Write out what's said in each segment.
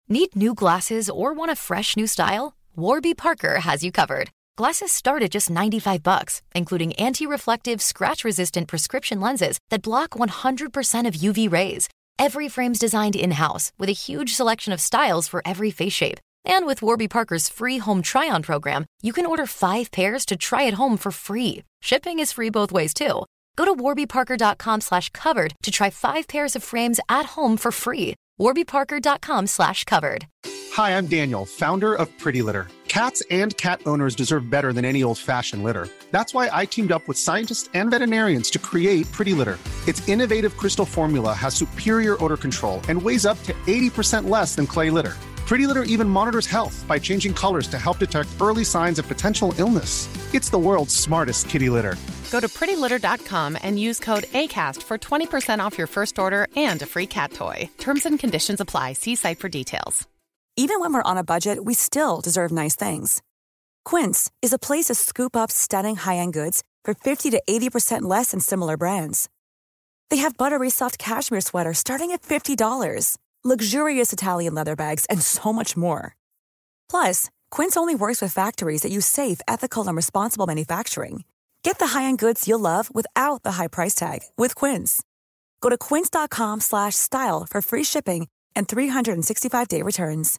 Need new glasses or want a fresh new style? Warby Parker has you covered. Glasses start at just $95, including anti-reflective, scratch-resistant prescription lenses that block 100% of UV rays. Every frame's designed in-house with a huge selection of styles for every face shape. And with Warby Parker's free home try-on program, you can order 5 pairs to try at home for free. Shipping is free both ways, too. Go to warbyparker.com/covered to try 5 pairs of frames at home for free. warbyparker.com/covered. Hi, I'm Daniel, founder of Pretty Litter. Cats and cat owners deserve better than any old-fashioned litter. That's why I teamed up with scientists and veterinarians to create Pretty Litter. Its innovative crystal formula has superior odor control and weighs up to 80% less than clay litter. Pretty Litter even monitors health by changing colors to help detect early signs of potential illness. It's the world's smartest kitty litter. Go to prettylitter.com and use code ACAST for 20% off your first order and a free cat toy. Terms and conditions apply. See site for details. Even when we're on a budget, we still deserve nice things. Quince is a place to scoop up stunning high-end goods for 50 to 80% less than similar brands. They have buttery soft cashmere sweaters starting at $50, luxurious Italian leather bags, and so much more. Plus, Quince only works with factories that use safe, ethical, and responsible manufacturing. Get the high-end goods you'll love without the high price tag with Quince. Go to quince.com/style for free shipping and 365-day returns.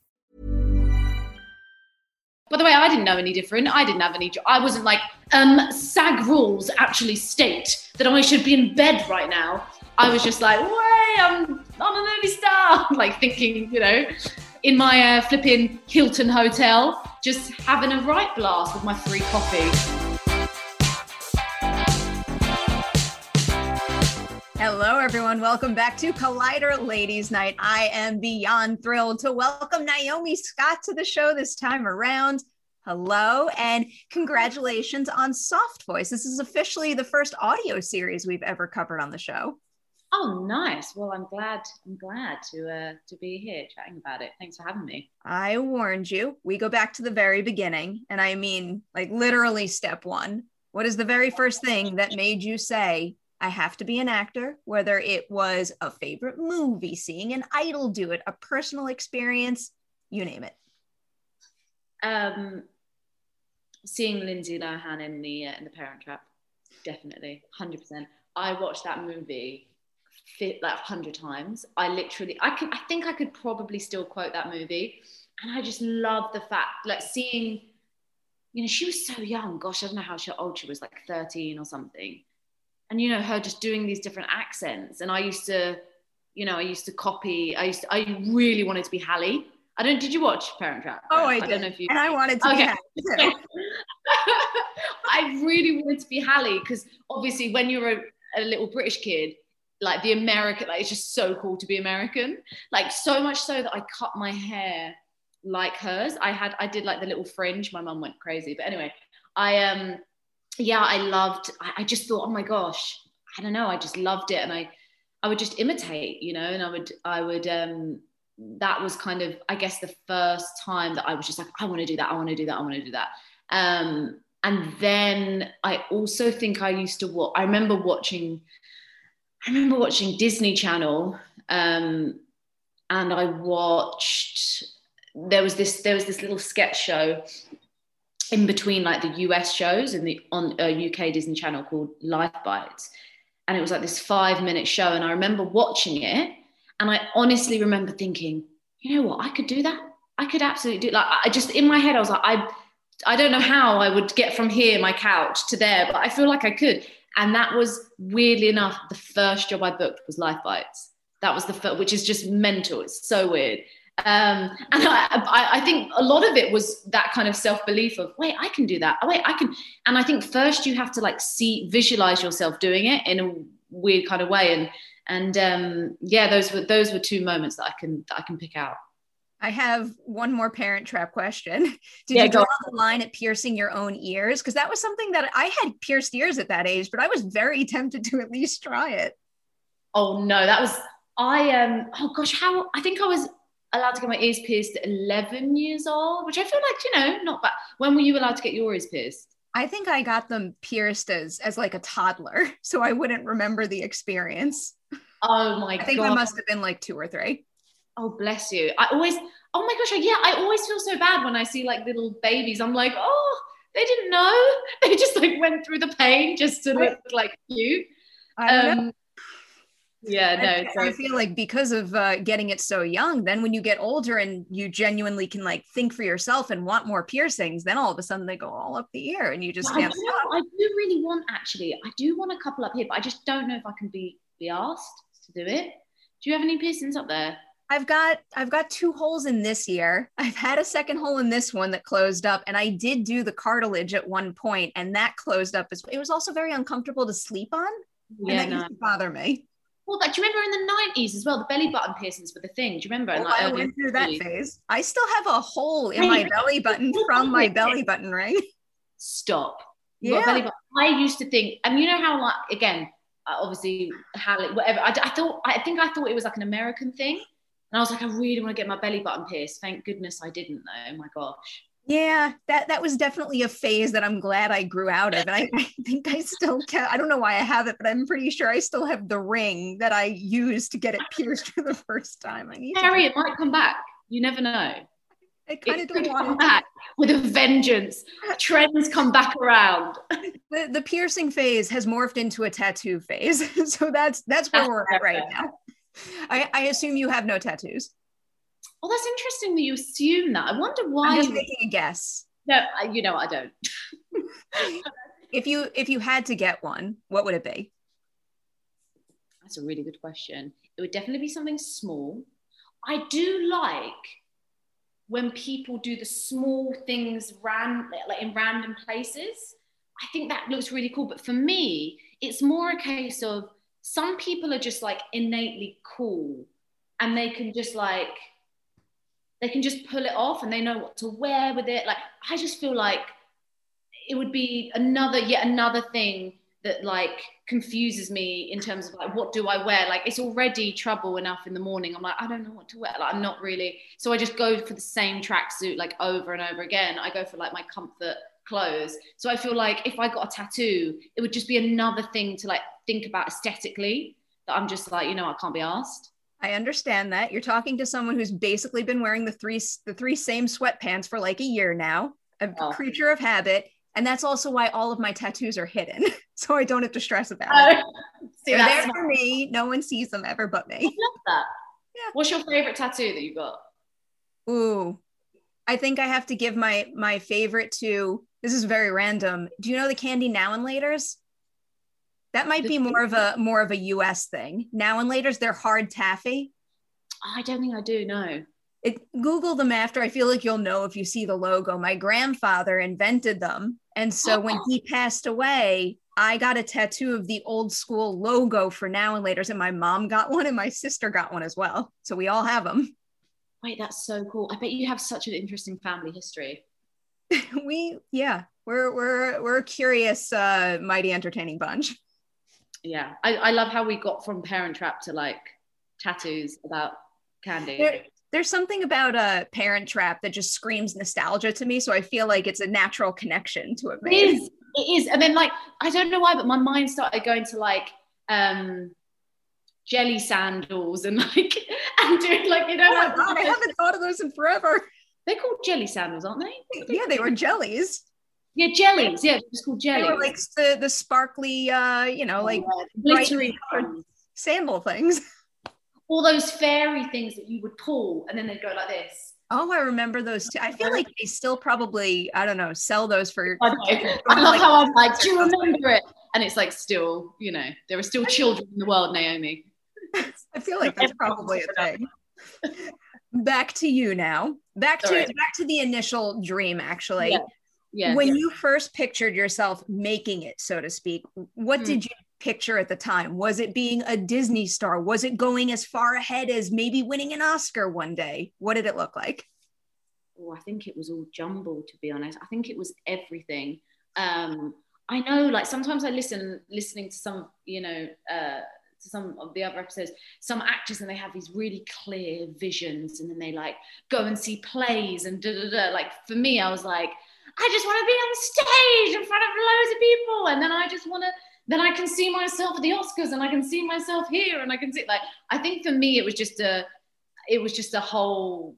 By the way, I didn't know any different. I didn't have any I wasn't like, SAG rules actually state that I should be in bed right now. I was just like, wait, I'm a movie star. Like thinking, in my flipping Hilton hotel, just having a right blast with my free coffee. Hello, everyone. Welcome back to Collider Ladies Night. I am beyond thrilled to welcome Naomi Scott to the show this time around. Hello, and congratulations on Soft Voice. This is officially the first audio series we've ever covered on the show. Oh, nice. Well, I'm glad to be here chatting about it. Thanks for having me. I warned you. We go back to the very beginning, and I mean, like literally step one. What is the very first thing that made you say, I have to be an actor, whether it was a favorite movie, seeing an idol do it, a personal experience, you name it? Seeing Lindsay Lohan in the Parent Trap, definitely, 100%. I watched that movie like 100 times. I think I could probably still quote that movie, and I just love the fact, like seeing, she was so young. Gosh, I don't know how old she was, like 13 or something. And, her just doing these different accents. And I used to copy, I really wanted to be Hallie. Did you watch Parent Trap? Oh, I did. Don't know if you, and I wanted to be Hallie too. I really wanted to be Hallie because obviously when you're a little British kid, like the American, like it's just so cool to be American. Like so much so that I cut my hair like hers. I did like the little fringe. My mum went crazy. But anyway, I just thought, oh my gosh, I don't know. I just loved it. And I would just imitate, and I would, that was kind of, I guess the first time that I was just like, I want to do that. I want to do that. I want to do that. And then I also think I used to watch, I remember watching Disney Channel. And I watched, there was this little sketch show in between like the US shows and on UK Disney Channel called Life Bites. And it was like this 5-minute show. And I remember watching it. And I honestly remember thinking, you know what, I could do that. I could absolutely do it. Like I just, in my head, I was like, I don't know how I would get from here, my couch, to there, but I feel like I could. And that was, weirdly enough, the first job I booked was Life Bites. That was the first, which is just mental. It's so weird. And I think a lot of it was that kind of self-belief of, wait, I can do that. Oh, wait, I can. And I think first you have to like visualize yourself doing it in a weird kind of way. And those were 2 moments that I can pick out. I have one more Parent Trap question. Did you draw the line at piercing your own ears? Because that was something that I had pierced ears at that age, but I was very tempted to at least try it. Oh no, that was, I think I was allowed to get my ears pierced at 11 years old, which I feel like, not bad. When were you allowed to get your ears pierced? I think I got them pierced as like a toddler, so I wouldn't remember the experience. Oh my God. I think I must have been like 2 or 3. Oh, bless you. I Oh my gosh, yeah, I always feel so bad when I see like little babies. I'm like, oh, they didn't know. They just like went through the pain just to look like cute. I don't know. Yeah, no. I feel like because of getting it so young, then when you get older and you genuinely can like think for yourself and want more piercings, then all of a sudden they go all up the ear and you just can't stop. I do really want, actually, I do want a couple up here, but I just don't know if I can be asked to do it. Do you have any piercings up there? I've got 2 holes in this ear. I've had a second hole in this one that closed up, and I did do the cartilage at one point, and that closed up. It was also very uncomfortable to sleep on, and that used to bother me. Well, do you remember in the 90s as well, the belly button piercings were the thing? Do you remember? Oh, I went through that phase. I still have a hole in my belly button from my belly button ring. Stop. Yeah. Belly button. I used to think, and you know how, like, again, obviously, whatever. I think I thought it was like an American thing. And I was like, I really want to get my belly button pierced. Thank goodness I didn't, though. Oh my gosh. Yeah, that was definitely a phase that I'm glad I grew out of. And I think I still can. I don't know why I have it, but I'm pretty sure I still have the ring that I used to get it pierced for the first time. Harry, it might come back. You never know. I kind of don't want it back with a vengeance. Trends come back around. The piercing phase has morphed into a tattoo phase. So that's where we're at right now. I assume you have no tattoos. Well, that's interesting that you assume that. I wonder why. I'm just making a guess. No, I don't. If you had to get one, what would it be? That's a really good question. It would definitely be something small. I do like when people do the small things like in random places. I think that looks really cool. But for me, it's more a case of some people are just like innately cool, and they can just pull it off, and they know what to wear with it. Like, I just feel like it would be yet another thing that like confuses me in terms of like, what do I wear? Like, it's already trouble enough in the morning. I'm like, I don't know what to wear. Like, I'm not really. So I just go for the same tracksuit like over and over again. I go for like my comfort clothes. So I feel like if I got a tattoo, it would just be another thing to like think about aesthetically, that I'm just like, I can't be asked. I understand that. You're talking to someone who's basically been wearing the three same sweatpants for like a year now, a creature of habit. And that's also why all of my tattoos are hidden. So I don't have to stress about it. They're there for me. No one sees them ever but me. I love that. Yeah. What's your favorite tattoo that you got? Ooh, I think I have to give my favorite to, this is very random. Do you know the candy Now and Laters? That might be more of a US thing. Now and Laters, they're hard taffy. I don't think I do, no. Google them after. I feel like you'll know if you see the logo. My grandfather invented them. And so when he passed away, I got a tattoo of the old school logo for Now and Laters, and my mom got one and my sister got one as well. So we all have them. Wait, that's so cool. I bet you have such an interesting family history. We're a curious, mighty entertaining bunch. Yeah, I love how we got from Parent Trap to like tattoos about candy. There's something about Parent Trap that just screams nostalgia to me. So I feel like it's a natural connection to it. It is. And then like, I don't know why, but my mind started going to like jelly sandals and like, and doing like, oh my God, I haven't thought of those in forever. They're called jelly sandals, aren't they? Yeah, they were jellies. Yeah, jellies. Yeah, it's called jellies. They were like the sparkly, like glittery sandal things. All those fairy things that you would pull and then they'd go like this. Oh, I remember those too. I feel like they still probably, I don't know, sell those for. I love how I'm like, do you remember it? And it's like still, there are still children in the world, Naomi. I feel like that's probably a thing. Back to you now. Back to the initial dream, actually. Yeah. Yeah, when you first pictured yourself making it, so to speak, what did you picture at the time? Was it being a Disney star? Was it going as far ahead as maybe winning an Oscar one day? What did it look like? Oh, I think it was all jumbled, to be honest. I think it was everything. I know, like sometimes I listening to some, to some of the other episodes, some actors, and they have these really clear visions, and then they like go and see plays and Like for me, I was like, I just want to be on stage in front of loads of people. And then then I can see myself at the Oscars, and I can see myself here, and I can see, like, I think for me, it was just a whole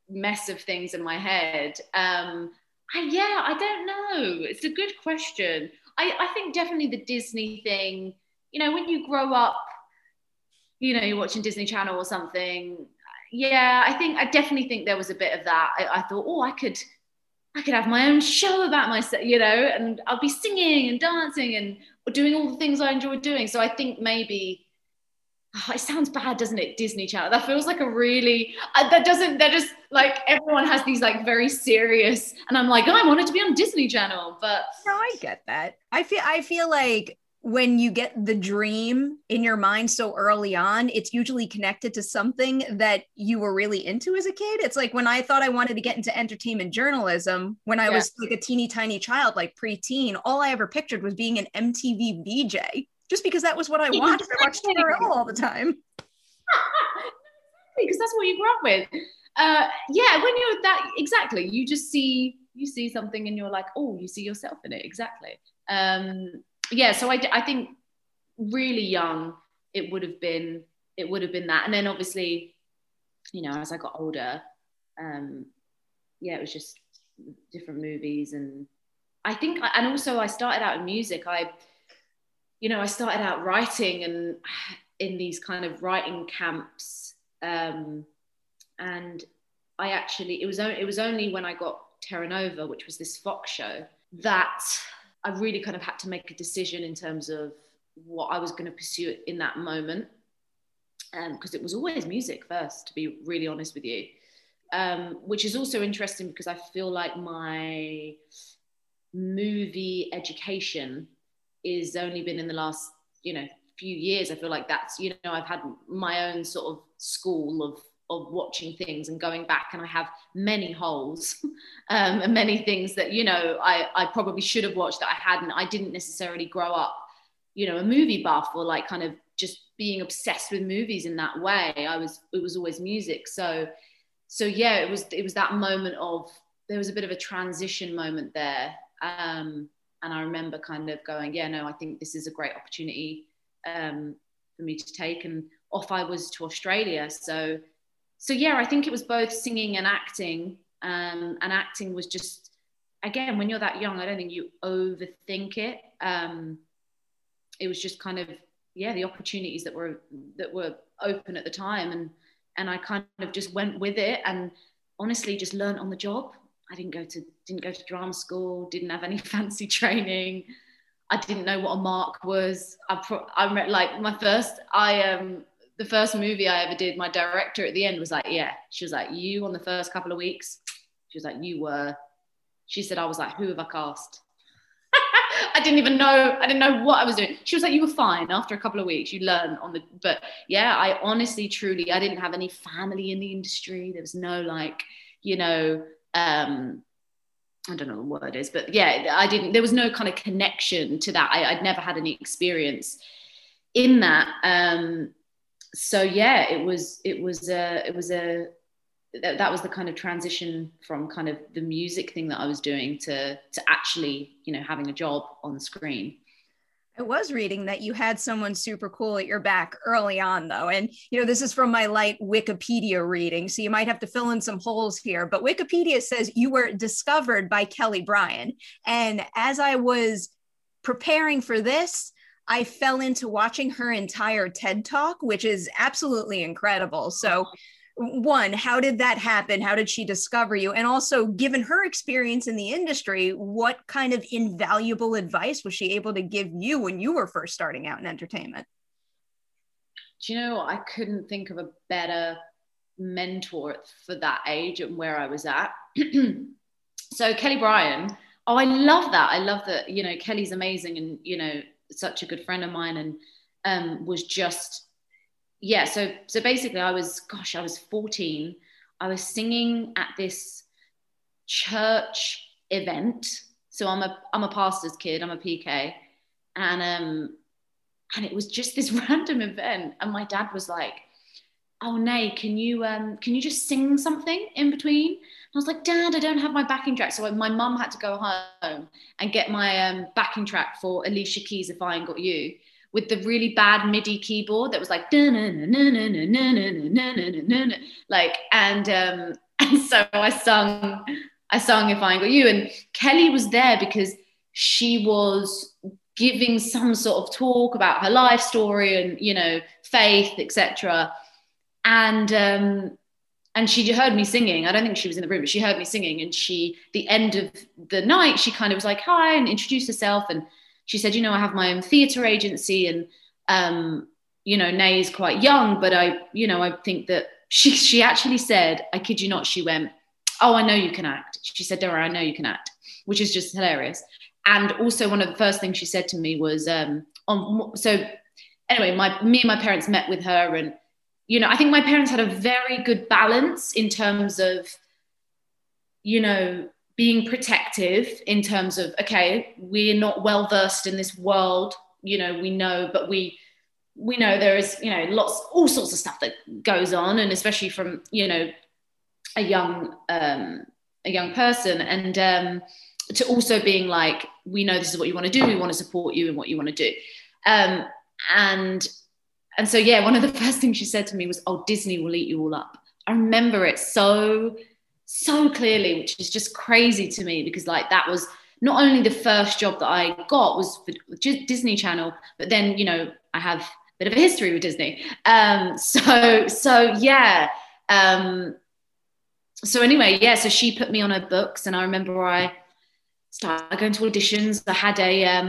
mess of things in my head. I don't know. It's a good question. I think definitely the Disney thing, you know, when you grow up, you know, you're watching Disney Channel or something. Yeah, I definitely think there was a bit of that. I thought, oh, I could have my own show about myself, you know, and I'll be singing and dancing and doing all the things I enjoy doing. So I think maybe, it sounds bad, doesn't it? Disney Channel. That feels like a really, they're just like, everyone has these like very serious, and I'm like, oh, I wanted to be on Disney Channel, but. No, I get that. I feel like when you get the dream in your mind so early on, it's usually connected to something that you were really into as a kid. It's like when I thought I wanted to get into entertainment journalism, when I was like a teeny tiny child, like preteen, all I ever pictured was being an MTV VJ, just because that was what I watched. I watched TRL all the time. Because that's what you grew up with. When you're that, exactly, you see something and you're like, oh, you see yourself in it. Exactly. So I think really young, it would have been that. And then obviously, you know, as I got older, it was just different movies. And I think, and also I started out in music. I started out writing and in these kind of writing camps. And it was only when I got Terra Nova, which was this Fox show, that I really kind of had to make a decision in terms of what I was going to pursue in that moment. Because it was always music first, to be really honest with you. Which is also interesting because I feel like my movie education is only been in the last, you know, few years. I feel like that's, you know, I've had my own sort of school of watching things and going back, and I have many holes and many things that, you know, I probably should have watched that I hadn't. I didn't necessarily grow up, you know, a movie buff or like kind of just being obsessed with movies in that way. It was always music. So yeah, it was that moment of, there was a bit of a transition moment there. And I remember kind of going, yeah, no, I think this is a great opportunity for me to take. And off I was to Australia. So yeah, I think it was both singing and acting. And acting was just, again, when you're that young, I don't think you overthink it. It was just kind of, yeah, the opportunities that were open at the time. And I kind of just went with it, and honestly just learned on the job. I didn't go to drama school, didn't have any fancy training. I didn't know what a mark was. I met like the first movie I ever did, my director at the end was like, yeah, she was like, you on the first couple of weeks, she was like, she said, I was like, who have I cast? I didn't know what I was doing. She was like, you were fine after a couple of weeks, you learn but yeah, I honestly, truly, I didn't have any family in the industry. There was no like, you know, I don't know what the word is, but yeah, there was no kind of connection to that. I'd never had any experience in that. So yeah, that was the kind of transition from kind of the music thing that I was doing to actually, you know, having a job on the screen. I was reading that you had someone super cool at your back early on, though. And, you know, this is from my light Wikipedia reading, so you might have to fill in some holes here. But Wikipedia says you were discovered by Kelly Bryan. And as I was preparing for this, I fell into watching her entire TED Talk, which is absolutely incredible. So one, how did that happen? How did she discover you? And also, given her experience in the industry, what kind of invaluable advice was she able to give you when you were first starting out in entertainment? Do you know, I couldn't think of a better mentor for that age and where I was at. So Kelly Bryan, I love that. I love that, you know, Kelly's amazing and, you know, such a good friend of mine, and was just, yeah. So basically I was 14. I was singing at this church event. So I'm a pastor's kid, I'm a PK. And it was just this random event. And my dad was like, oh, Nay, can you just sing something in between? And I was like, Dad, I don't have my backing track. So my mum had to go home and get my backing track for Alicia Keys' If I Ain't Got You, with the really bad MIDI keyboard that was like, like, and And so I sung If I Ain't Got You. And Kelly was there because she was giving some sort of talk about her life story and, you know, faith, etc. And she heard me singing. I don't think she was in the room, but she heard me singing. And the end of the night, she kind of was like, hi, and introduced herself. And she said, you know, I have my own theatre agency, and, you know, Nay is quite young, but I think that she actually said, I kid you not, she went, oh, I know you can act. She said, Dora, I know you can act, which is just hilarious. And also one of the first things she said to me was, so anyway, me and my parents met with her, and, you know, I think my parents had a very good balance in terms of, you know, being protective in terms of, okay, we're not well versed in this world, you know, we know, but we know there is, you know, all sorts of stuff that goes on, and especially from, you know, a young person, and to also being like, we know this is what you want to do, we want to support you in what you want to do, and so, yeah, one of the first things she said to me was, oh, Disney will eat you all up. I remember it so clearly, which is just crazy to me, because like that was not only the first job that I got was for Disney Channel, but then, you know, I have a bit of a history with Disney. So yeah. So anyway, yeah, so she put me on her books, and I remember I started going to auditions. I had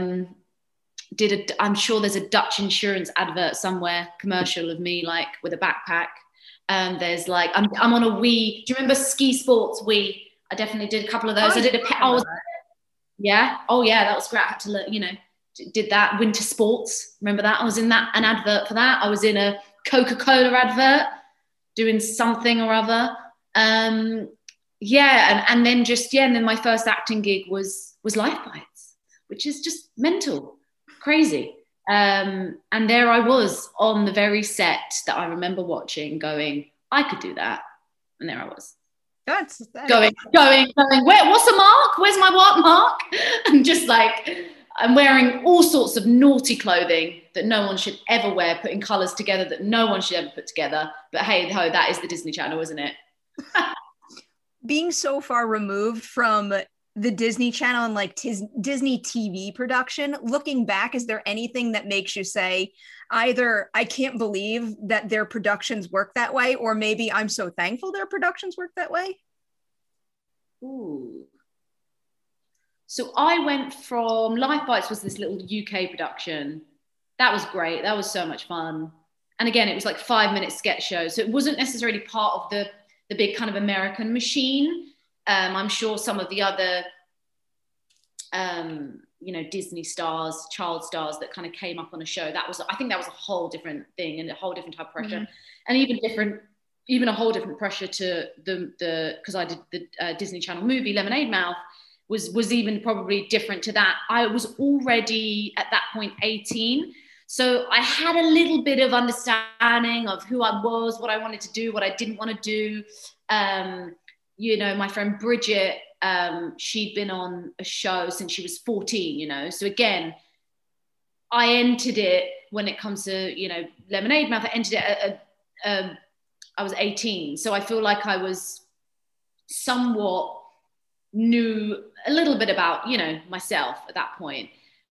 I'm sure there's a Dutch insurance advert somewhere, commercial of me like with a backpack. There's like, I'm on a Wii. Do you remember Ski Sports Wii? I definitely did a couple of those. I did yeah. Oh yeah, that was great. I had to learn, you know, did that. Winter Sports. Remember that? I was in an advert for that. I was in a Coca-Cola advert doing something or other. Yeah. And then and then my first acting gig was Life Bites, which is just mental. Crazy. And there I was on the very set that I remember watching, going, I could do that. And there I was. That's going, what's the mark? Where's my what mark? And just like, I'm wearing all sorts of naughty clothing that no one should ever wear, putting colours together that no one should ever put together. But hey ho, that is the Disney Channel, isn't it? Being so far removed from the Disney Channel and like Disney TV production, looking back, is there anything that makes you say either I can't believe that their productions work that way, or maybe I'm so thankful their productions work that way? Ooh. So I went from Life Bites was this little UK production. That was great. That was so much fun. And again, it was like 5-minute sketch shows. So it wasn't necessarily part of the big kind of American machine. I'm sure some of the other, you know, Disney stars, child stars that kind of came up on a show, I think that was a whole different thing and a whole different type of pressure, and even a whole different pressure to because I did the Disney Channel movie Lemonade Mouth was even probably different to that. I was already at that point 18. So I had a little bit of understanding of who I was, what I wanted to do, what I didn't want to do. You know, my friend Bridget, she'd been on a show since she was 14, you know. So again, I entered it when it comes to, you know, Lemonade Mouth, I entered it I was 18. So I feel like I was somewhat knew a little bit about, you know, myself at that point.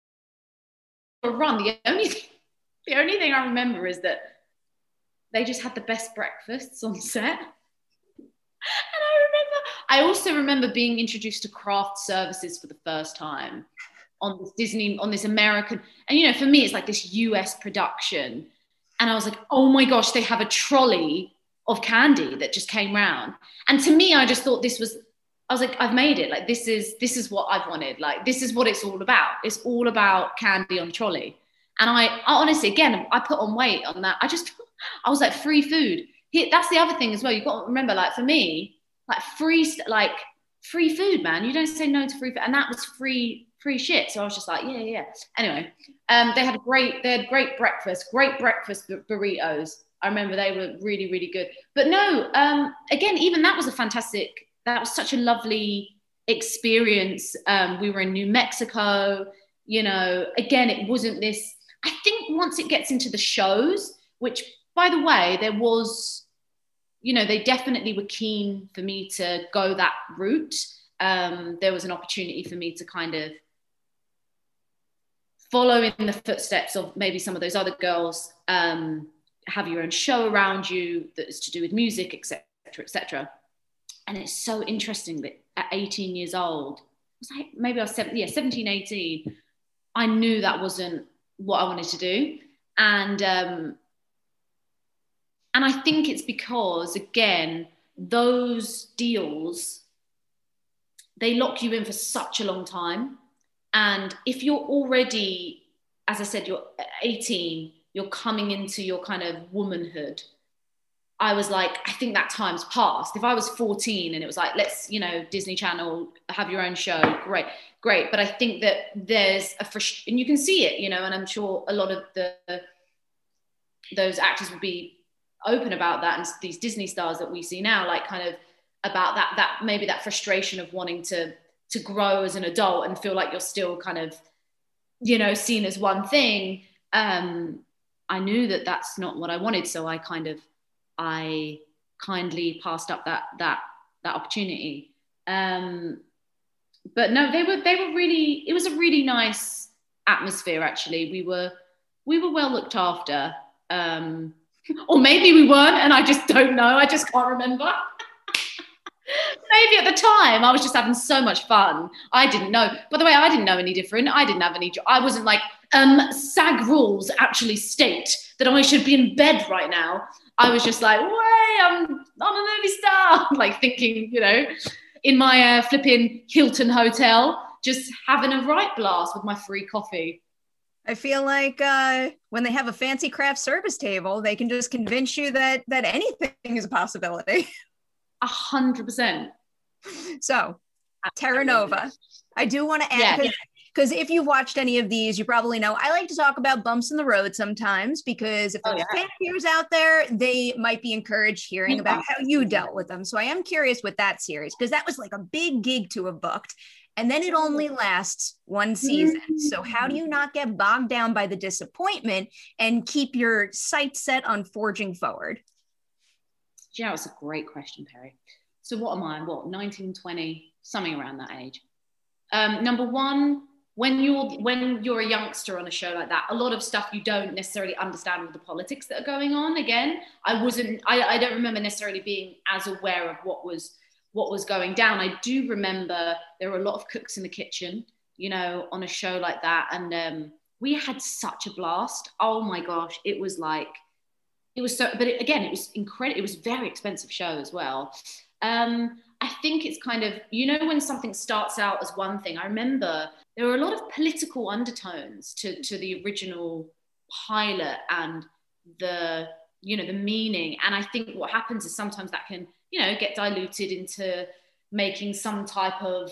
The only thing I remember is that they just had the best breakfasts on set. And I also remember being introduced to craft services for the first time on this American, and you know, for me it's like this US production, and I was like, oh my gosh, they have a trolley of candy that just came round. And to me, I just thought I was like, I've made it. Like, this is what I've wanted. Like, this is what it's all about. It's all about candy on trolley. And I honestly, again, I put on weight on that. I was like, free food. That's the other thing as well. You've got to remember, like, for me, like free food, man. You don't say no to free food. And that was free shit. So I was just like, yeah. Anyway, they had great breakfast burritos. I remember they were really, really good. But no, again, even that was that was such a lovely experience. We were in New Mexico, you know, again, it wasn't this, I think once it gets into the shows, which by the way, there was you know, they definitely were keen for me to go that route. There was an opportunity for me to kind of follow in the footsteps of maybe some of those other girls, have your own show around you that is to do with music, etc., etc. And it's so interesting that at 18 years old, maybe I was 17, 18, I knew that wasn't what I wanted to do. And I think it's because, again, those deals, they lock you in for such a long time. And if you're already, as I said, you're 18, you're coming into your kind of womanhood, I was like, I think that time's passed. If I was 14 and it was like, let's, you know, Disney Channel, have your own show, great. But I think that there's and you can see it, you know, and I'm sure a lot of those actors would be open about that, and these Disney stars that we see now, like kind of about that maybe that frustration of wanting to grow as an adult and feel like you're still kind of, you know, seen as one thing. I knew that that's not what I wanted, so I kindly passed up that opportunity. But no, they were really, it was a really nice atmosphere, actually. We were well looked after. Or maybe we weren't, and I just don't know. I just can't remember. Maybe at the time I was just having so much fun. I didn't know. By the way, I didn't know any different. I didn't have any. I wasn't like, SAG rules actually state that I should be in bed right now. I was just like, wait, I'm a movie star. Like thinking, you know, in my flipping Hilton hotel, just having a right blast with my free coffee. I feel like when they have a fancy craft service table, they can just convince you that anything is a possibility. 100%. So, Terra Nova, I do want to add, because if you've watched any of these, you probably know I like to talk about bumps in the road sometimes, because if there's fan viewers out there, they might be encouraged hearing about how you dealt with them. So I am curious with that series, because that was like a big gig to have booked. And then it only lasts one season. So how do you not get bogged down by the disappointment and keep your sights set on forging forward? Yeah, it's a great question, Perry. So what am I? 19, 20, something around that age. Number one, when you're a youngster on a show like that, a lot of stuff you don't necessarily understand with the politics that are going on. Again, I don't remember necessarily being as aware of what was going down. I do remember there were a lot of cooks in the kitchen, you know, on a show like that. And we had such a blast. Oh my gosh. It was so, but it was incredible. It was a very expensive show as well. I think it's kind of, you know, when something starts out as one thing, I remember there were a lot of political undertones to the original pilot and the meaning. And I think what happens is sometimes that can, you know, get diluted into making some type of,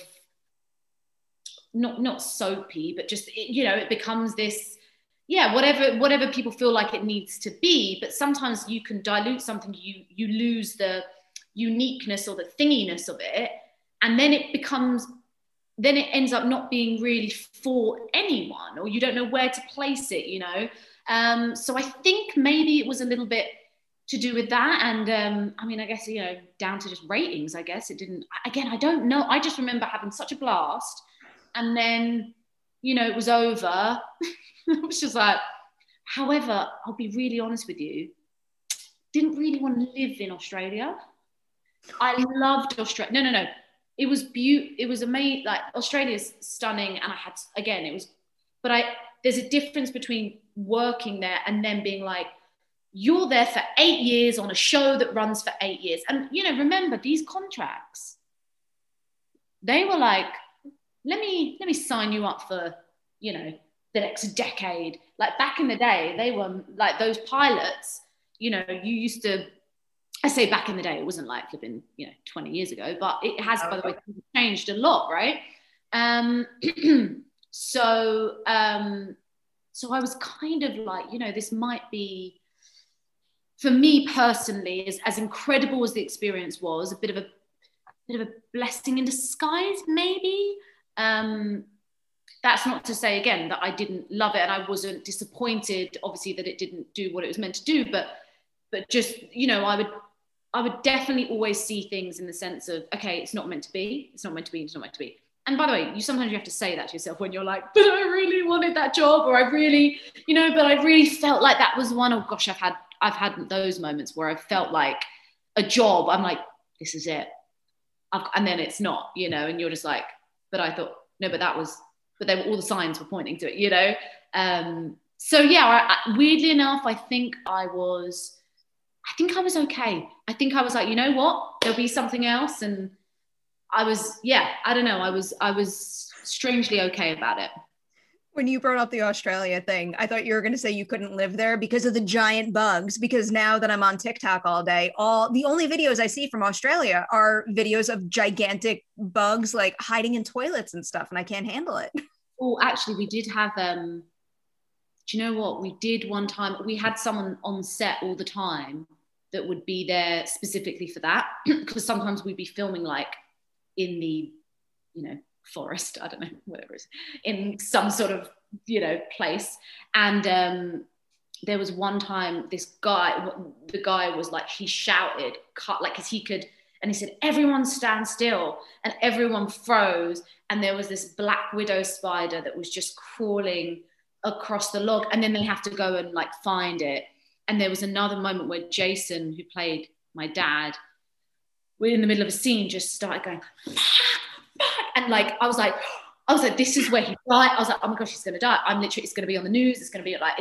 not soapy, but just, you know, it becomes this, whatever people feel like it needs to be. But sometimes you can dilute something, you lose the uniqueness or the thinginess of it. And then it ends up not being really for anyone, or you don't know where to place it, you know? So I think maybe it was a little bit to do with that. And I mean, I guess, you know, down to just ratings, I guess it didn't, again, I don't know. I just remember having such a blast. And then, you know, it was over. It was just like, however, I'll be really honest with you, didn't really want to live in Australia. I loved Australia. No. It was beautiful. It was amazing. Like, Australia's stunning. And there's a difference between working there and then being like, you're there for 8 years on a show that runs for 8 years. And, you know, remember these contracts, they were like, let me sign you up for, you know, the next decade. Like back in the day, they were like those pilots, you know, you used to, I say back in the day, it wasn't like flipping, you know, 20 years ago, but it has, by the way, changed a lot, right? So I was kind of like, you know, this might be, for me personally, as incredible as the experience was, a bit of a blessing in disguise, maybe. That's not to say, again, that I didn't love it and I wasn't disappointed, obviously, that it didn't do what it was meant to do, but just, you know, I would definitely always see things in the sense of, okay, it's not meant to be, it's not meant to be, it's not meant to be. And by the way, sometimes you have to say that to yourself when you're like, but I really wanted that job, or I really, but I really felt like that was one. Oh gosh, I've had those moments where I felt like a job, I'm like, this is it. And then it's not, and you're just like, but I thought, no, but all the signs were pointing to it, So yeah, weirdly enough, I think I was okay. I think I was like, you know what, there'll be something else. And I was, I don't know. I was strangely okay about it. When you brought up the Australia thing, I thought you were going to say you couldn't live there because of the giant bugs. Because now that I'm on TikTok all day, the only videos I see from Australia are videos of gigantic bugs like hiding in toilets and stuff, and I can't handle it. Oh, actually, we did have. Do you know what we did one time? We had someone on set all the time that would be there specifically for that, because sometimes we'd be filming like in the, forest, I don't know, whatever it is, in some sort of, place. And there was one time the guy was like, he shouted, because he could, and he said, everyone stand still, and everyone froze. And there was this black widow spider that was just crawling across the log, and then they have to go and like find it. And there was another moment where Jason, who played my dad, we're in the middle of a scene, just started going, and like I was like, this is where he died. I was like, oh my gosh, he's gonna die. It's gonna be on the news. It's gonna be like,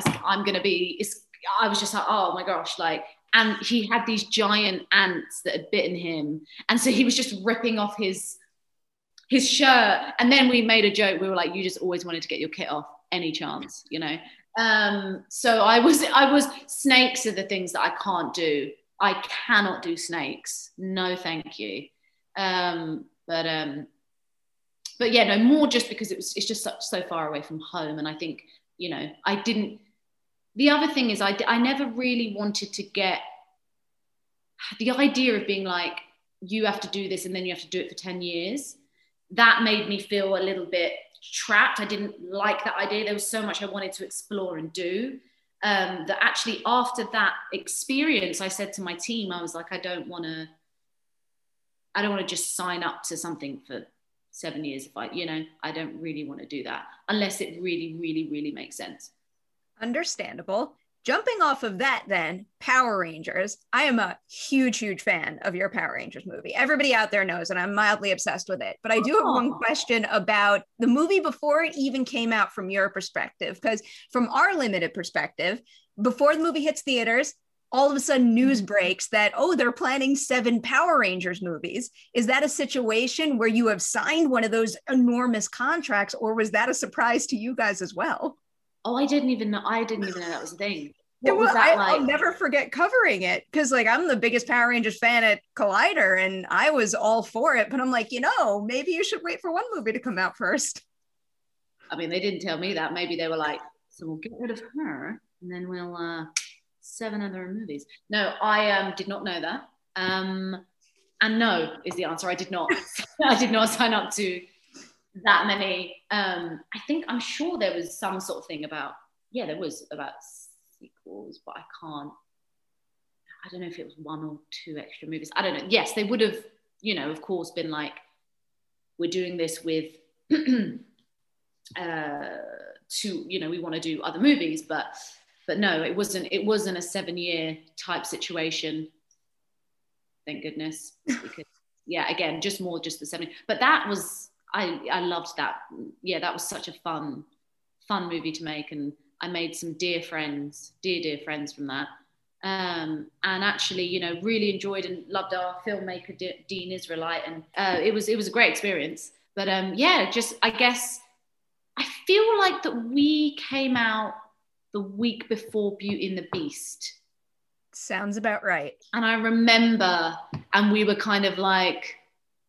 I was just like, oh my gosh, like, and he had these giant ants that had bitten him, and so he was just ripping off his shirt. And then we made a joke. We were like, you just always wanted to get your kit off any chance, So I was snakes are the things that I can't do. I cannot do snakes. No, thank you. But yeah, no, more just because it's just so far away from home. And I think, the other thing is I never really wanted to get the idea of being like, you have to do this and then you have to do it for 10 years. That made me feel a little bit trapped. I didn't like that idea. There was so much I wanted to explore and do. That actually after that experience, I said to my team, I was like, I don't want to just sign up to something for 7 years if I don't really want to do that unless it really, really, really makes sense. Understandable. Jumping off of that then, Power Rangers. I am a huge, huge fan of your Power Rangers movie. Everybody out there knows, and I'm mildly obsessed with it. But I do have one question about the movie before it even came out from your perspective, because from our limited perspective, before the movie hits theaters, all of a sudden news breaks that, they're planning 7 Power Rangers movies. Is that a situation where you have signed one of those enormous contracts, or was that a surprise to you guys as well? Oh, I didn't even know that was a thing. What was that like? I'll never forget covering it, because like I'm the biggest Power Rangers fan at Collider, and I was all for it. But I'm like, maybe you should wait for one movie to come out first. I mean, they didn't tell me that. Maybe they were like, so we'll get rid of her, and then we'll 7 other movies. No, I did not know that. And no is the answer. I did not. I did not sign up to that many. I'm sure there was some sort of thing about. Yeah, there was about sequels, but I don't know if it was 1 or 2 extra movies. I don't know. Yes, they would have, of course, been like, we're doing this with we want to do other movies, but no, it wasn't a 7-year type situation. Thank goodness. Because, again, just the 7. But that was, I loved that. Yeah, that was such a fun movie to make. And I made some dear friends from that. And actually, really enjoyed and loved our filmmaker, Dean Israelite. And it was a great experience. But just, I guess, I feel like that we came out the week before Beauty and the Beast. Sounds about right. And I remember, and we were kind of like,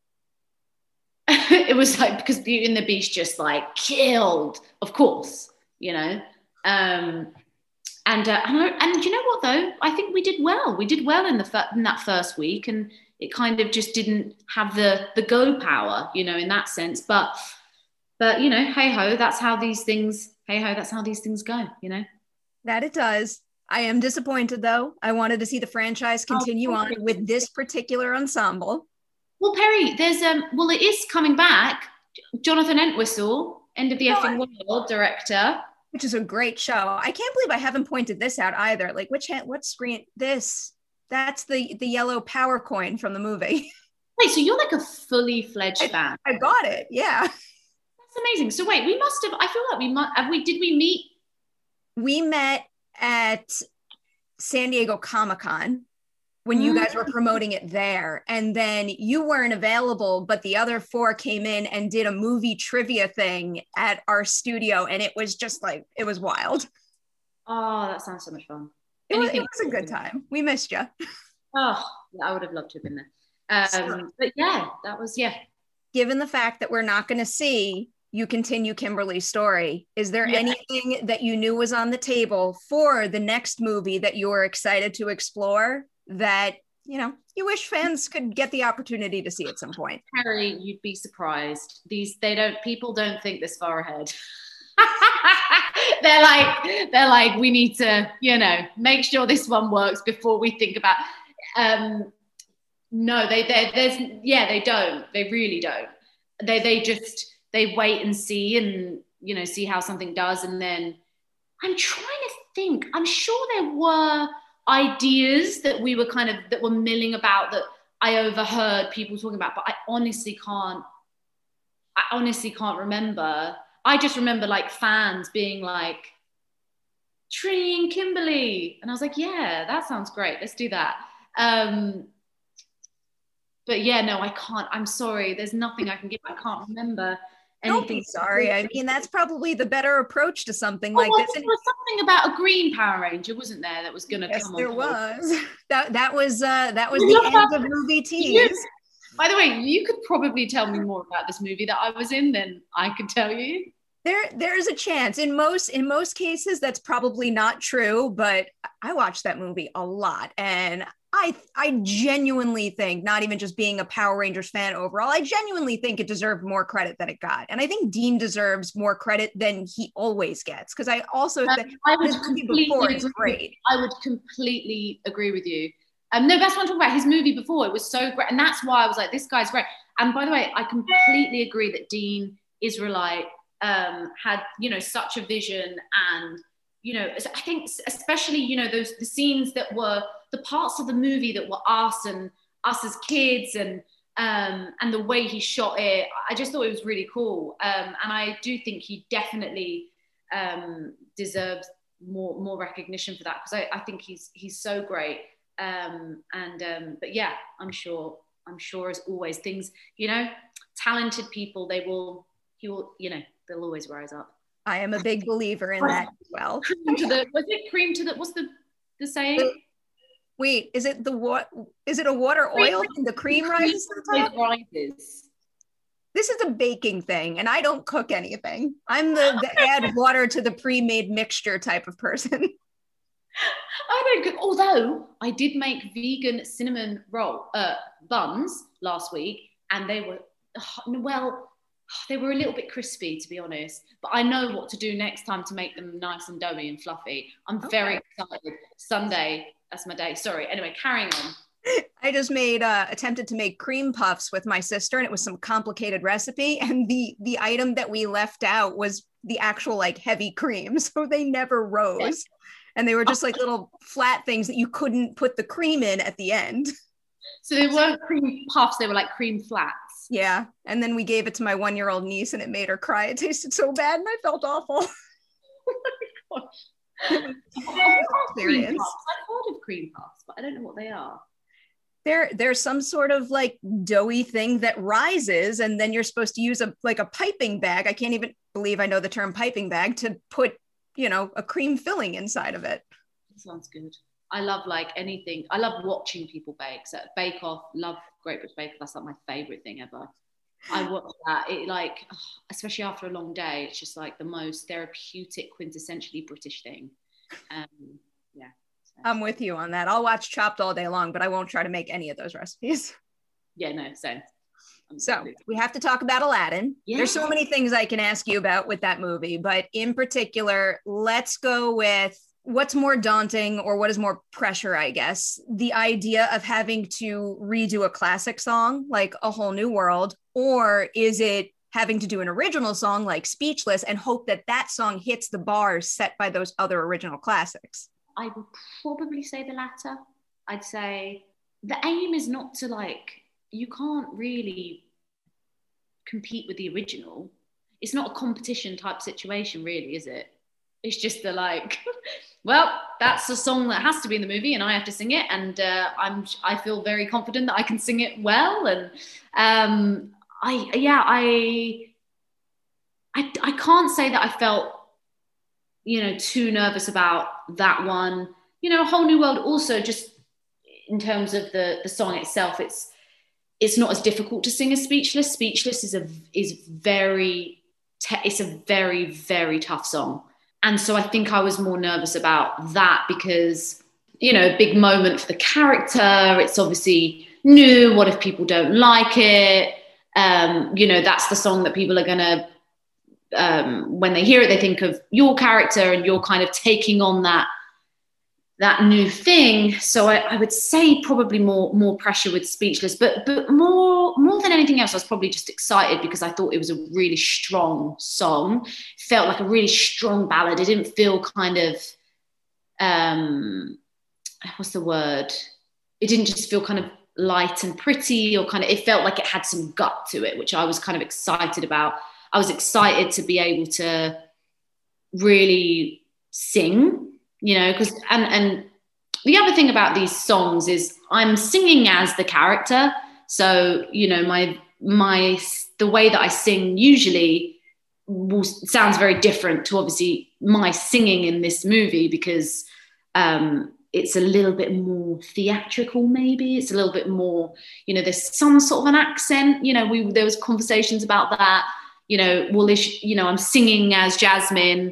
it was like, because Beauty and the Beast just like killed, of course, and you know what though? I think we did well. We did well in that first week, and it kind of just didn't have the go power, in that sense. But hey ho, that's how these things go, That it does. I am disappointed though. I wanted to see the franchise continue on with this particular ensemble. Well, Perry, there's well, it is coming back. Jonathan Entwistle, End of the Effing World director. Which is a great show. I can't believe I haven't pointed this out either. Like what screen this? That's the yellow power coin from the movie. Wait, so you're like a fully fledged fan? I got it. Yeah. That's amazing. So wait, we must have, I feel like we must have, did we meet? We met at San Diego Comic-Con when you guys were promoting it there. And then you weren't available, but the other four came in and did a movie trivia thing at our studio. And it was just like, it was wild. Oh, that sounds so much fun. It was a good time. We missed you. Oh, I would have loved to have been there. But yeah, that was, yeah. Given the fact that we're not going to see you continue Kimberly's story, is there anything that you knew was on the table for the next movie that you were excited to explore that, you know, you wish fans could get the opportunity to see at some point? Harry, you'd be surprised. People don't think this far ahead. they're like, we need to, you know, make sure this one works before we think about, no, they don't. They really don't. They wait and see, and, you know, see how something does. And then I'm trying to think, I'm sure there were ideas that were milling about that I overheard people talking about, but I honestly can't remember. I just remember like fans being like, Tree and Kimberly. And I was like, yeah, that sounds great. Let's do that. But yeah, no, I can't. I'm sorry. There's nothing I can give. I can't remember anything. Don't be sorry. I mean, that's probably the better approach to something like this. There was something about a green Power Ranger, wasn't there? That was going to come on. There was. That was the end of movie tease. By the way, you could probably tell me more about this movie that I was in than I could tell you. There's a chance. In most cases, that's probably not true, but I watched that movie a lot, and I genuinely think, not even just being a Power Rangers fan overall, I genuinely think it deserved more credit than it got. And I think Dean deserves more credit than he always gets, because I also think his movie before is great. I would completely agree with you. No, that's what I'm talking about. His movie before, it was so great. And that's why I was like, this guy's great. And by the way, I completely agree that Dean Israelite had, you know, such a vision. And, you know, I think especially, you know, the scenes that were the parts of the movie that were us as kids, and the way he shot it, I just thought it was really cool. And I do think he definitely deserves more recognition for that, because I think he's so great. But yeah, I'm sure as always, things, you know, talented people, he will, you know, they'll always rise up. I am a big believer in that as well. What's the saying? Wait, is it a water oil and the cream rises to the top? It rises. This is a baking thing, and I don't cook anything. I'm the add water to the pre-made mixture type of person. I don't cook, although I did make vegan cinnamon roll buns last week, and they were, they were a little bit crispy, to be honest, but I know what to do next time to make them nice and doughy and fluffy. I'm very excited. Sunday, that's my day. Sorry. Anyway, carrying on. I just attempted to make cream puffs with my sister, and it was some complicated recipe. And the item that we left out was the actual like heavy cream. So they never rose. Yeah. And they were just like little flat things that you couldn't put the cream in at the end. So they weren't cream puffs, they were like cream flats. Yeah. And then we gave it to my 1-year-old niece, and it made her cry. It tasted so bad, and I felt awful. Oh my gosh. I've heard of cream puffs, but I don't know what they are. There's some sort of like doughy thing that rises, and then you're supposed to use a piping bag. I can't even believe I know the term piping bag, to put, you know, a cream filling inside of it. Sounds good. I love like anything. I love watching people bake. So Bake Off, love Great British Bake Off. That's like my favorite thing ever. I watch that. It like, especially after a long day, it's just like the most therapeutic, quintessentially British thing. Yeah. So. I'm with you on that. I'll watch Chopped all day long, but I won't try to make any of those recipes. Yeah, no, same. So we have to talk about Aladdin. Yeah. There's so many things I can ask you about with that movie, but in particular, let's go with what's more daunting, or what is more pressure, I guess, the idea of having to redo a classic song like A Whole New World, or is it having to do an original song like Speechless and hope that that song hits the bars set by those other original classics? I would probably say the latter. I'd say the aim is not to, like, you can't really compete with the original. It's not a competition type situation, really, is it? It's just the, like, well, that's a song that has to be in the movie and I have to sing it, and I feel very confident that I can sing it well. And I can't say that I felt, too nervous about that one. A Whole New World also, just in terms of the song itself, it's not as difficult to sing as Speechless. Speechless is a very, very tough song. And so I think I was more nervous about that because, a big moment for the character. It's obviously new. What if people don't like it? That's the song that people are going to, when they hear it, they think of your character and you're kind of taking on that new thing. So I would say probably more pressure with Speechless, but more than anything else, I was probably just excited because I thought it was a really strong song. It felt like a really strong ballad. It didn't feel kind of, what's the word? It didn't just feel kind of light and pretty, or kind of, it felt like it had some gut to it, which I was kind of excited about. I was excited to be able to really sing, because and the other thing about these songs is I'm singing as the character. So, the way that I sing usually sounds very different to obviously my singing in this movie, because it's a little bit more theatrical, maybe. It's a little bit more, there's some sort of an accent, there was conversations about that, I'm singing as Jasmine,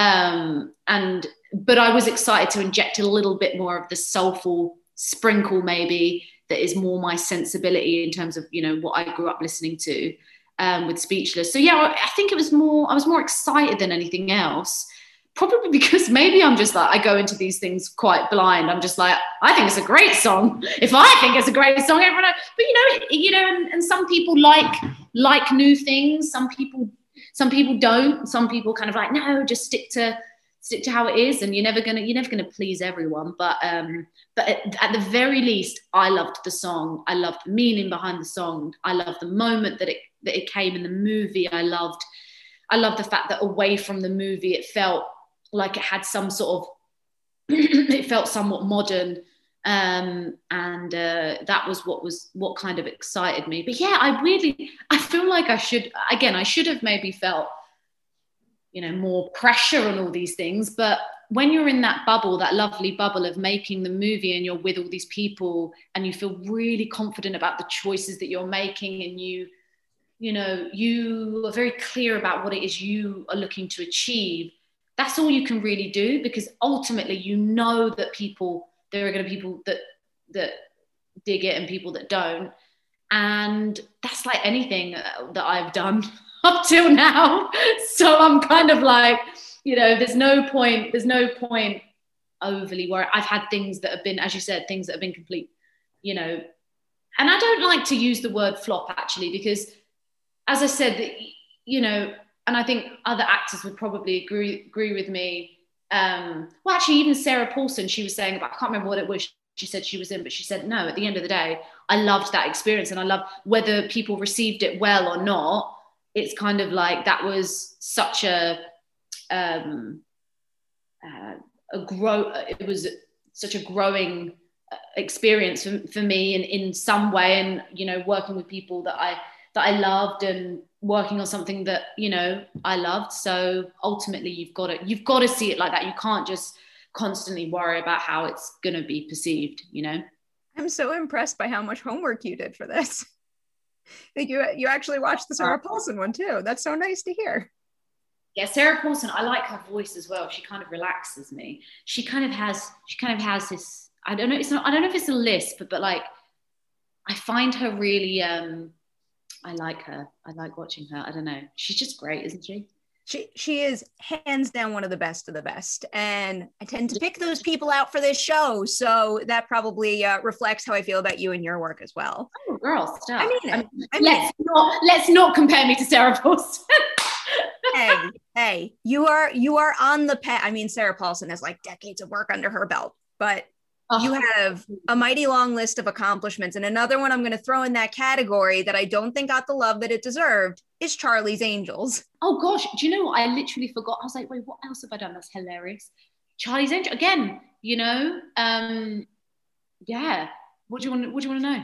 but I was excited to inject a little bit more of the soulful sprinkle, maybe, that is more my sensibility in terms of, what I grew up listening to with Speechless. So yeah, I think I was more excited than anything else. Probably because maybe I'm just like, I go into these things quite blind. I'm just like, I think it's a great song. If I think it's a great song, everyone else. But and some people like new things. Some people don't. Some people kind of like, no, just stick to how it is, and you're never gonna please everyone. But at the very least, I loved the song. I loved the meaning behind the song. I loved the moment that it came in the movie. I loved the fact that away from the movie, it felt like it had some sort of, it felt somewhat modern. And that was what kind of excited me. But yeah, I feel like I should have maybe felt, more pressure on all these things. But when you're in that bubble, that lovely bubble of making the movie, and you're with all these people and you feel really confident about the choices that you're making, and you are very clear about what it is you are looking to achieve, that's all you can really do, because ultimately that there are going to be people that dig it and people that don't. And that's like anything that I've done up till now. So I'm kind of like, there's no point overly worried. I've had things that have been, as you said, things that have been complete, and I don't like to use the word flop, actually, because as I said, and I think other actors would probably agree with me. Well, actually, even Sarah Paulson, she was saying about, I can't remember what it was she said she was in, but she said, no, at the end of the day, I loved that experience, and I loved whether people received it well or not. It's kind of like that was such it was such a growing experience for me in some way, and working with people that I loved, and working on something that I loved. So ultimately, you've got to see it like that. You can't just constantly worry about how it's going to be perceived. I'm so impressed by how much homework you did for this. Like you actually watched the Sarah Paulson one too. That's so nice to hear. Yeah, Sarah Paulson, I like her voice as well. She kind of relaxes me. She kind of has this, I don't know if it's a lisp, but like, I find her really, I like her. I like watching her. I don't know. She's just great, isn't she? She is hands down one of the best of the best. And I tend to pick those people out for this show. So that probably reflects how I feel about you and your work as well. Oh, girl, stop. I mean it. Let's not compare me to Sarah Paulson. Hey, you are on the path. I mean, Sarah Paulson has like decades of work under her belt, but you have a mighty long list of accomplishments. And another one I'm going to throw in that category that I don't think got the love that it deserved is Charlie's Angels. Oh gosh, do you know what? I literally forgot. I was like, wait, what else have I done? That's hilarious. Charlie's Angels again. You know, yeah. What do you want to know?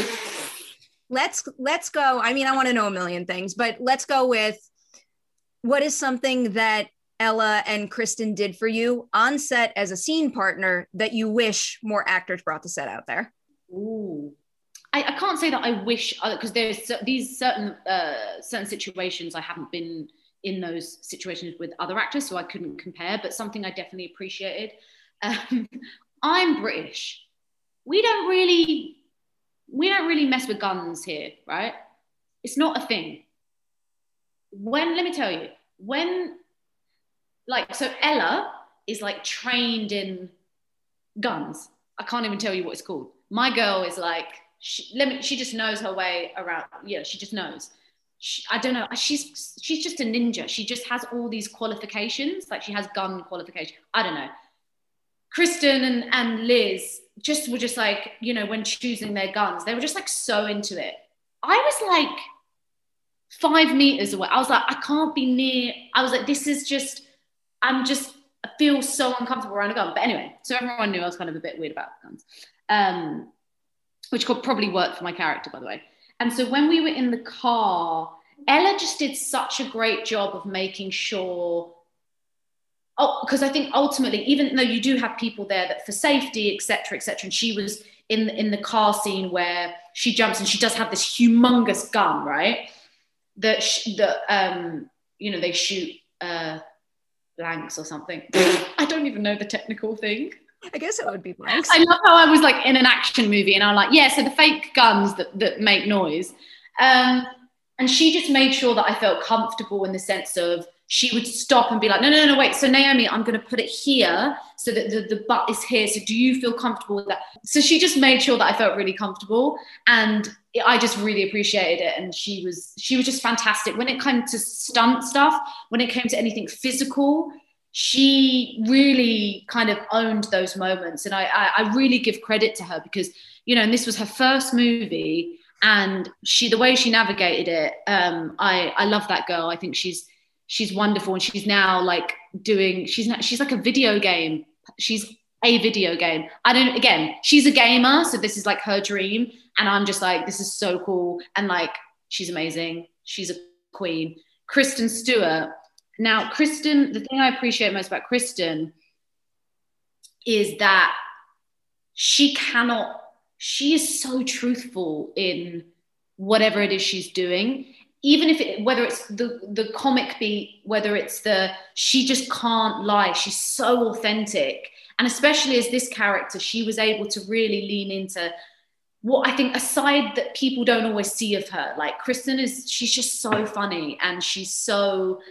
Let's go. I mean, I want to know a million things, but let's go with what is something that Ella and Kristen did for you on set as a scene partner that you wish more actors brought the set out there? Ooh, I can't say that I wish, because there's these certain situations I haven't been in those situations with other actors, so I couldn't compare. But something I definitely appreciated. I'm British. We don't really mess with guns here, right? It's not a thing. Let me tell you, so Ella is like trained in guns. I can't even tell you what it's called. My girl is like, she just knows her way around. Yeah, she just knows. I don't know. She's just a ninja. She just has all these qualifications. Like she has gun qualification. I don't know. Kristen and Liz were just like, you know, when choosing their guns, they were just like so into it. I was like 5 meters away. I was like, I can't be near. I was like, I feel so uncomfortable around a gun. But anyway, so everyone knew I was kind of a bit weird about guns, which could probably work for my character, by the way. And so when we were in the car, Ella just did such a great job of making sure, because I think ultimately, even though you do have people there that for safety, et cetera, and she was in the car scene where she jumps and she does have this humongous gun, right? That you know, they shoot blanks or something. I don't even know the technical thing. I guess it would be blanks. I love how I was like in an action movie and I'm like, yeah, so the fake guns that make noise. And she just made sure that I felt comfortable in the sense of she would stop and be like, no, wait. So Naomi, I'm going to put it here so that the butt is here. So do you feel comfortable with that? So she just made sure that I felt really comfortable, and I just really appreciated it. And she was just fantastic. When it came to stunt stuff, when it came to anything physical, she really kind of owned those moments. And I really give credit to her because, you know, and this was her first movie, and the way she navigated it, I love that girl. I think she's wonderful, and she's now like she's like a video game. She's a video game. She's a gamer, so this is like her dream, and I'm just like, this is so cool, and like she's amazing. She's a queen. Kristen Stewart. Now, Kristen, the thing I appreciate most about Kristen is that she is so truthful in whatever it is she's doing. Even if whether it's the comic beat, whether it's she just can't lie. She's so authentic. And especially as this character, she was able to really lean into what I think a side that people don't always see of her. Like Kristen she's just so funny, and she's so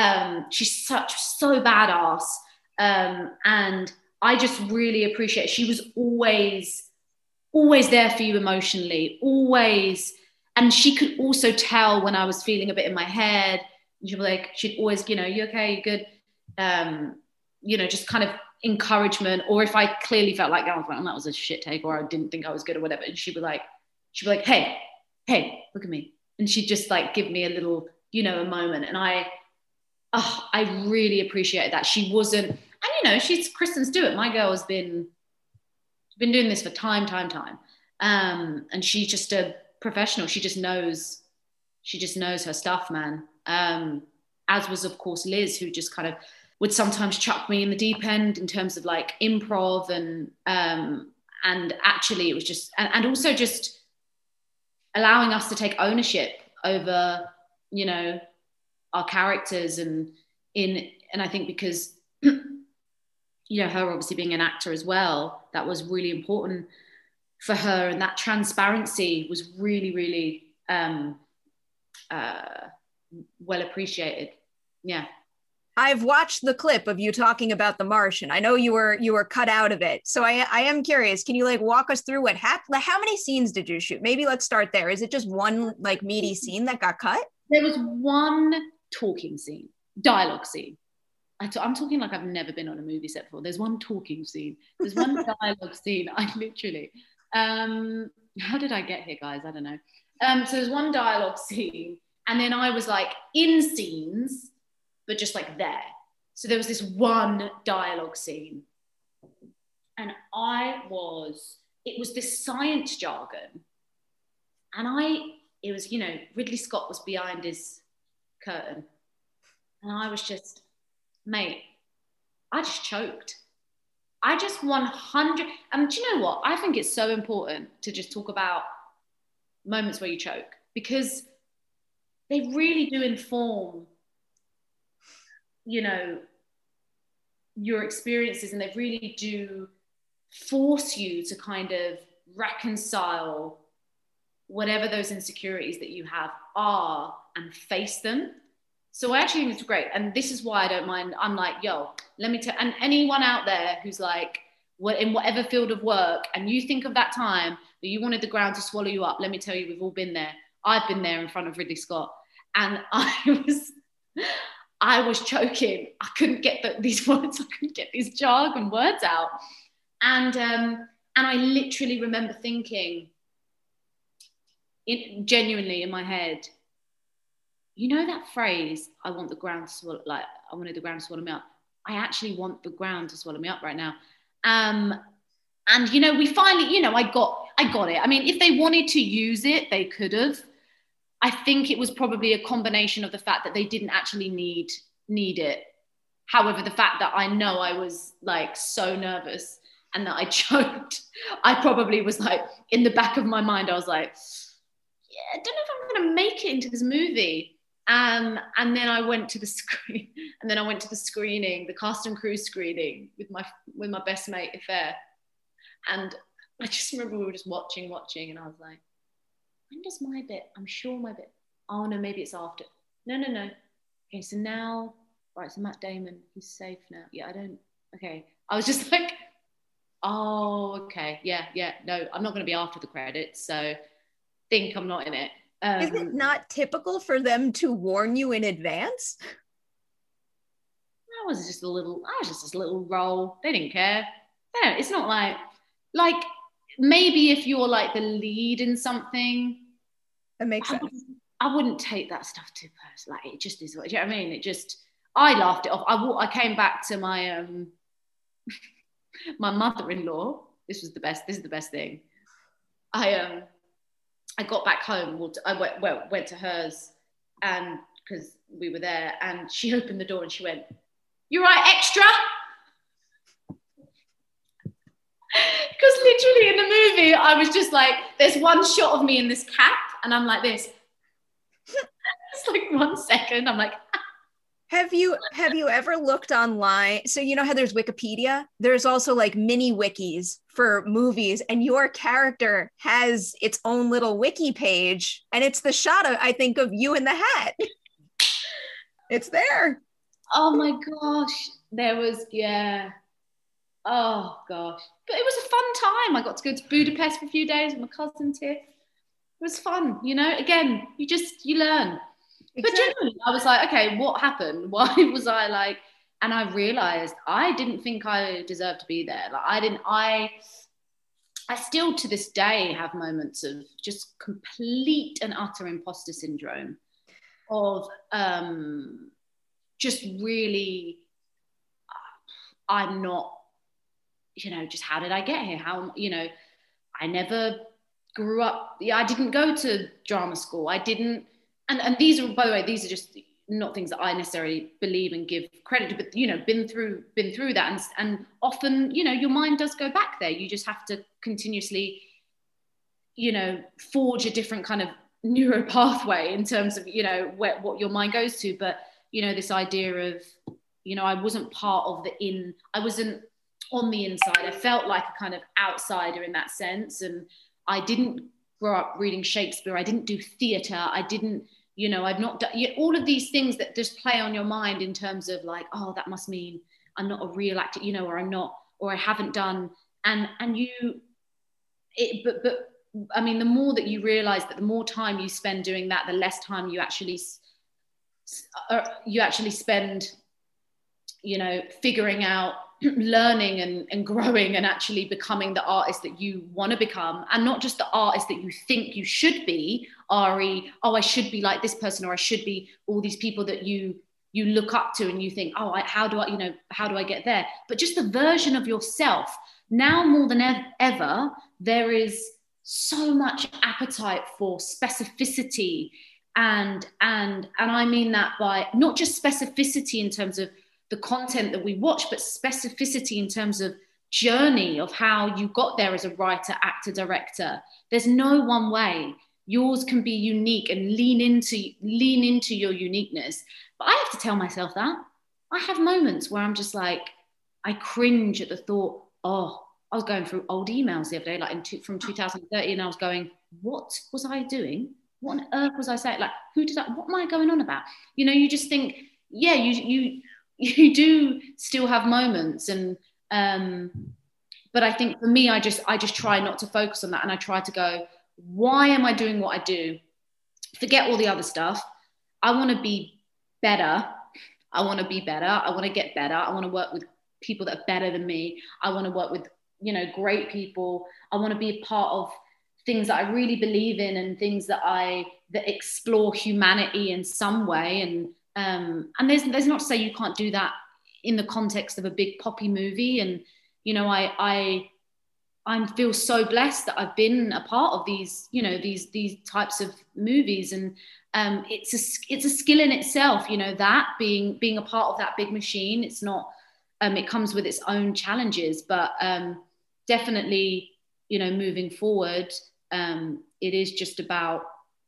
badass. And I just really appreciate it. She was always there for you emotionally, always. And she could also tell when I was feeling a bit in my head. She'd always, you know, you okay, you good? You know, just kind of encouragement. Or if I clearly felt like, oh, that was a shit take, or I didn't think I was good or whatever. And she'd be like, hey, look at me. And she'd just like give me a little, you know, a moment. And I really appreciated that. She wasn't, and you know, she's Kristen Stewart. My girl has been doing this for time. And she's just a professional. She just knows her stuff, man. As was of course Liz, who just kind of would sometimes chuck me in the deep end in terms of like improv, and actually it was just and also just allowing us to take ownership over, you know, our characters, and I think because you know, her obviously being an actor as well, that was really important for her, and that transparency was really, really well appreciated. Yeah. I've watched the clip of you talking about The Martian. I know you were cut out of it. So I am curious. Can you like walk us through what happened? Like, how many scenes did you shoot? Maybe let's start there. Is it just one like meaty scene that got cut? There was one talking scene, dialogue scene. I'm talking like I've never been on a movie set before. There's one talking scene. There's one dialogue scene. I literally, how did I get here, guys? I don't know. So there's one dialogue scene, and then I was like in scenes, but just like there. So there was this one dialogue scene, and it was this science jargon, and it was, you know, Ridley Scott was behind his curtain, and I was just, mate, I just choked. I just 100, and do you know what? I think it's so important to just talk about moments where you choke, because they really do inform, you know, your experiences, and they really do force you to kind of reconcile whatever those insecurities that you have are and face them. So I actually think it's great. And this is why I don't mind. I'm like, yo, let me tell, and anyone out there who's like, in whatever field of work, and you think of that time that you wanted the ground to swallow you up, let me tell you, we've all been there. I've been there in front of Ridley Scott, and I was choking. I couldn't get these words. I couldn't get these jargon words out. And I literally remember thinking, genuinely in my head, you know that phrase, I want the ground to swallow, like I wanted the ground to swallow me up. I actually want the ground to swallow me up right now. And, you know, we finally, you know, I got it. I mean, if they wanted to use it, they could have. I think it was probably a combination of the fact that they didn't actually need it. However, the fact that I know I was like so nervous and that I choked, I probably was like, in the back of my mind, I was like, yeah, I don't know if I'm going to make it into this movie. And then I went to the screen, and then I went to the screening, the cast and crew screening with my best mate, Ife. And I just remember we were just watching, and I was like, when does my bit? I'm sure my bit. Oh no, maybe it's after. No. Okay, so now, right, so Matt Damon, he's safe now. Yeah, okay. I was just like, oh, okay, yeah, no, I'm not going to be after the credits, so think I'm not in it. Is it not typical for them to warn you in advance? I was just a little role. They didn't care. No, it's not like maybe if you're like the lead in something, that makes sense. I wouldn't take that stuff too personally. Like, it just is. Do you know what I mean? I laughed it off. I came back to my my mother-in-law. This is the best thing. I got back home. I went to hers, and because we were there, and she opened the door and she went, "You right, extra?" Because literally in the movie, I was just like, there's one shot of me in this cap, and I'm like this. It's like 1 second. I'm like. Have you ever looked online? So you know how there's Wikipedia? There's also like mini wikis for movies, and your character has its own little wiki page, and it's the shot of, I think, of you in the hat. It's there. Oh my gosh. There was, yeah. Oh gosh. But it was a fun time. I got to go to Budapest for a few days with my cousin Tiff. It was fun, you know? Again, you learn. Exactly. But generally, I was like, okay, what happened? Why was I like, and I realized I didn't think I deserved to be there. Like I still to this day have moments of just complete and utter imposter syndrome of just really, I'm not, you know, just how did I get here? How, you know, I never grew up. Yeah, I didn't go to drama school. I didn't. And these are, by the way, these are just not things that I necessarily believe and give credit to, but, you know, been through that. And often, you know, your mind does go back there. You just have to continuously, you know, forge a different kind of neuro pathway in terms of, you know, what your mind goes to. But, you know, this idea of, you know, I wasn't part of I wasn't on the inside. I felt like a kind of outsider in that sense. And I didn't grow up reading Shakespeare. I didn't do theatre. I didn't I've not done all of these things that just play on your mind in terms of like, oh, that must mean I'm not a real actor, or I'm not, or I haven't done. But I mean, the more that you realize that the more time you spend doing that, the less time you actually spend, figuring out, learning and growing and actually becoming the artist that you want to become, and not just the artist that you think you should be, I should be like this person, or I should be all these people that you look up to and you think, how do I get there? But just the version of yourself. Now more than ever, there is so much appetite for specificity, and I mean that by not just specificity in terms of the content that we watch, but specificity in terms of journey of how you got there as a writer, actor, director. There's no one way. Yours can be unique, and lean into your uniqueness. But I have to tell myself that. I have moments where I'm just like, I cringe at the thought, I was going through old emails the other day, like from 2030, and I was going, what was I doing? What on earth was I saying? Like, what am I going on about? You just think, yeah, you do still have moments, and but I think for me, I just try not to focus on that, and I try to go, why am I doing what I do? Forget all the other stuff. I want to be better. I want to get better. I want to work with people that are better than me. I want to work with great people. I want to be a part of things that I really believe in, and things that explore humanity in some way, and there's not to say you can't do that in the context of a big poppy movie. And I feel so blessed that I've been a part of these these types of movies, and it's a skill in itself, that being a part of that big machine. It's not it comes with its own challenges, but definitely moving forward, it is just about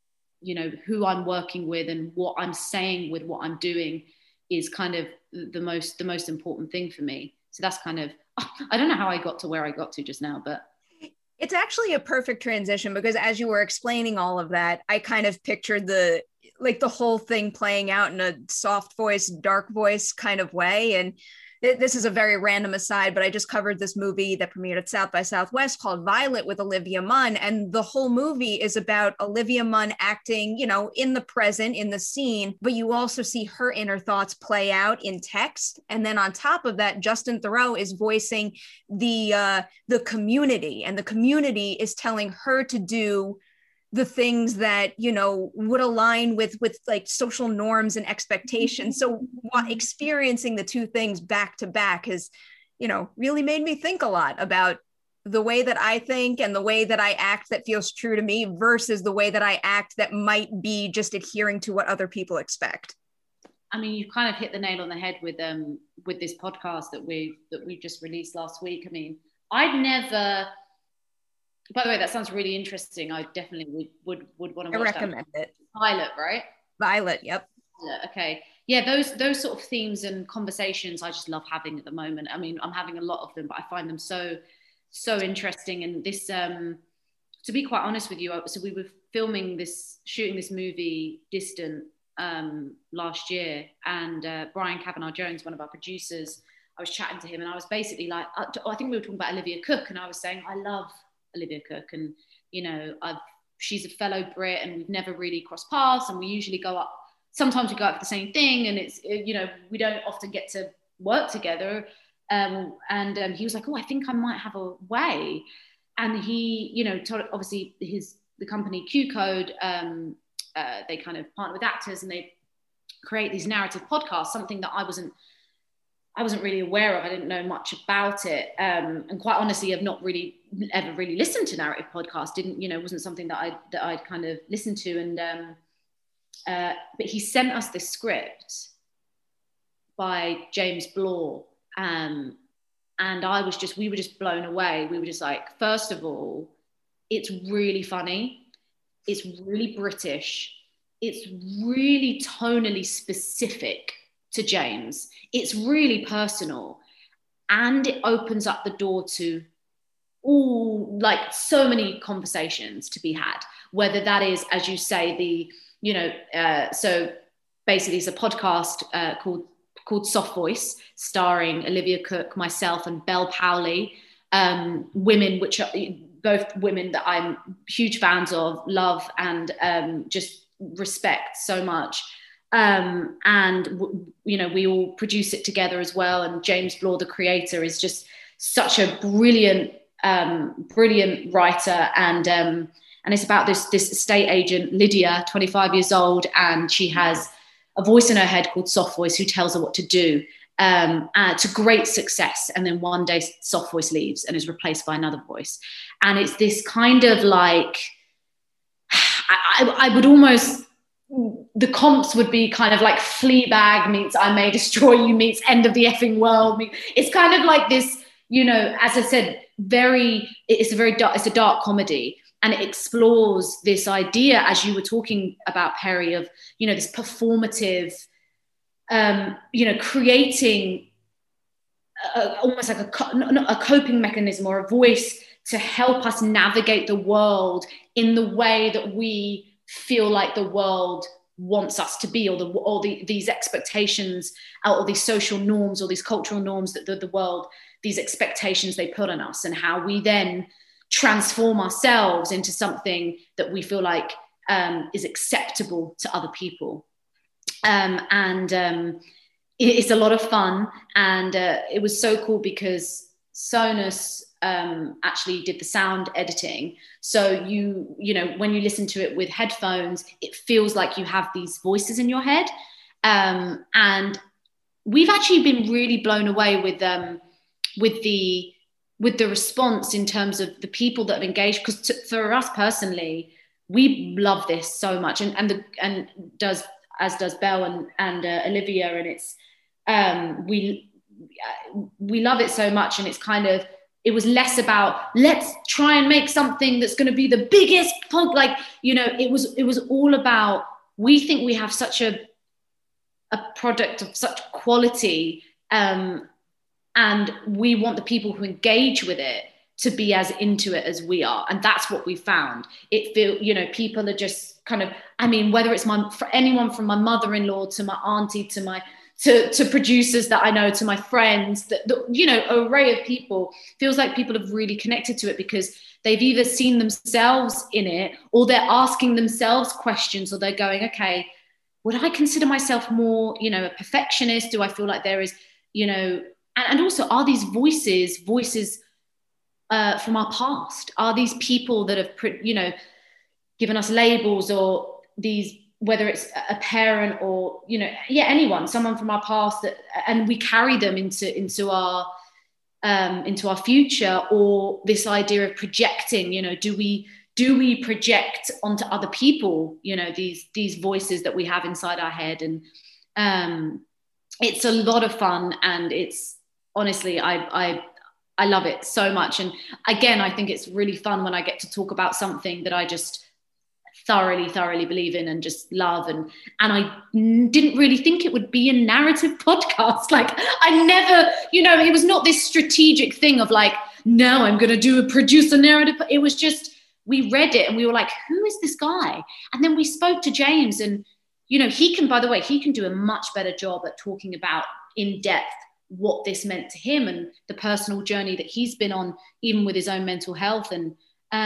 who I'm working with, and what I'm saying with what I'm doing is kind of the most important thing for me. So that's kind of, I don't know how I got to where I got to just now, but it's actually a perfect transition, because as you were explaining all of that, I kind of pictured the whole thing playing out in a soft voice, dark voice kind of way. And this is a very random aside, but I just covered this movie that premiered at South by Southwest called Violet with Olivia Munn. And the whole movie is about Olivia Munn acting, in the present, in the scene, but you also see her inner thoughts play out in text. And then on top of that, Justin Theroux is voicing the community, and the community is telling her to do the things that, would align with like social norms and expectations. So experiencing the two things back to back has, really made me think a lot about the way that I think and the way that I act that feels true to me versus the way that I act that might be just adhering to what other people expect. I mean, you kind of hit the nail on the head with this podcast that we just released last week. I mean, I'd never... By the way, that sounds really interesting. I definitely would want to watch that. I recommend it. Violet, right? Violet, yep. Okay. Yeah, those sort of themes and conversations I just love having at the moment. I mean, I'm having a lot of them, but I find them so interesting. And this, to be quite honest with you, so we were shooting this movie, Distant, last year, and Brian Kavanagh-Jones, one of our producers, I was chatting to him, and I was basically like, I think we were talking about Olivia Cooke, and I was saying, I love Olivia Cooke, and she's a fellow Brit, and we've never really crossed paths, and we usually sometimes we go up for the same thing, and it's we don't often get to work together, and he was like, I think I might have a way. And he obviously the company Q Code, they kind of partner with actors, and they create these narrative podcasts, something that I wasn't really aware of. I didn't know much about it. And quite honestly, I've not really ever really listened to narrative podcasts. Wasn't something that I'd kind of listened to. And, but he sent us this script by James Blore. And we were just blown away. We were just like, first of all, it's really funny. It's really British. It's really tonally specific to James. It's really personal, and it opens up the door to so many conversations to be had, whether that is, as you say, so basically it's a podcast called Soft Voice, starring Olivia Cook, myself, and Belle Powley, women, which are both women that I'm huge fans of, love, and just respect so much. We all produce it together as well. And James Blore, the creator, is just such a brilliant writer. And it's about this estate agent, Lydia, 25 years old, and she has a voice in her head called Soft Voice who tells her what to do, to great success. And then one day Soft Voice leaves and is replaced by another voice. And it's this kind of like, I would almost, the comps would be kind of like Fleabag meets I May Destroy You meets End of the Effing World. It's kind of like this, as I said, it's a dark comedy. And it explores this idea, as you were talking about, Perry, of, this performative, creating almost like a coping mechanism or a voice to help us navigate the world in the way that we feel like the world wants us to be, or these expectations, or these social norms, or these cultural norms that the world, these expectations they put on us, and how we then transform ourselves into something that we feel like is acceptable to other people. It's a lot of fun, and it was so cool because Sonus actually did the sound editing. So when you listen to it with headphones, it feels like you have these voices in your head. And we've actually been really blown away with the response in terms of the people that have engaged. Because for us personally, we love this so much, and does Belle and Olivia, and it's we love it so much. And it's kind of, it was less about let's try and make something that's going to be the biggest it was all about, we think we have such a product of such quality, and we want the people who engage with it to be as into it as we are. And that's what we found. People are just kind of, whether it's for anyone from my mother-in-law to my auntie to producers that I know, to my friends, an array of people, feels like people have really connected to it because they've either seen themselves in it, or they're asking themselves questions, or they're going, okay, would I consider myself more, a perfectionist? Do I feel like there is, and also, are these voices from our past? Are these people that have, given us labels, or these, whether it's a parent or, anyone, someone from our past, and we carry them into our future, or this idea of projecting, do we project onto other people, these voices that we have inside our head? And it's a lot of fun, and it's, honestly, I love it so much. And again, I think it's really fun when I get to talk about something that I just thoroughly believe in and just love. And I didn't really think it would be a narrative podcast. Like, I never, it was not this strategic thing of like, no, I'm going to produce a narrative. It was just, we read it and we were like, who is this guy? And then we spoke to James, and, he can do a much better job at talking about in depth what this meant to him and the personal journey that he's been on, even with his own mental health. And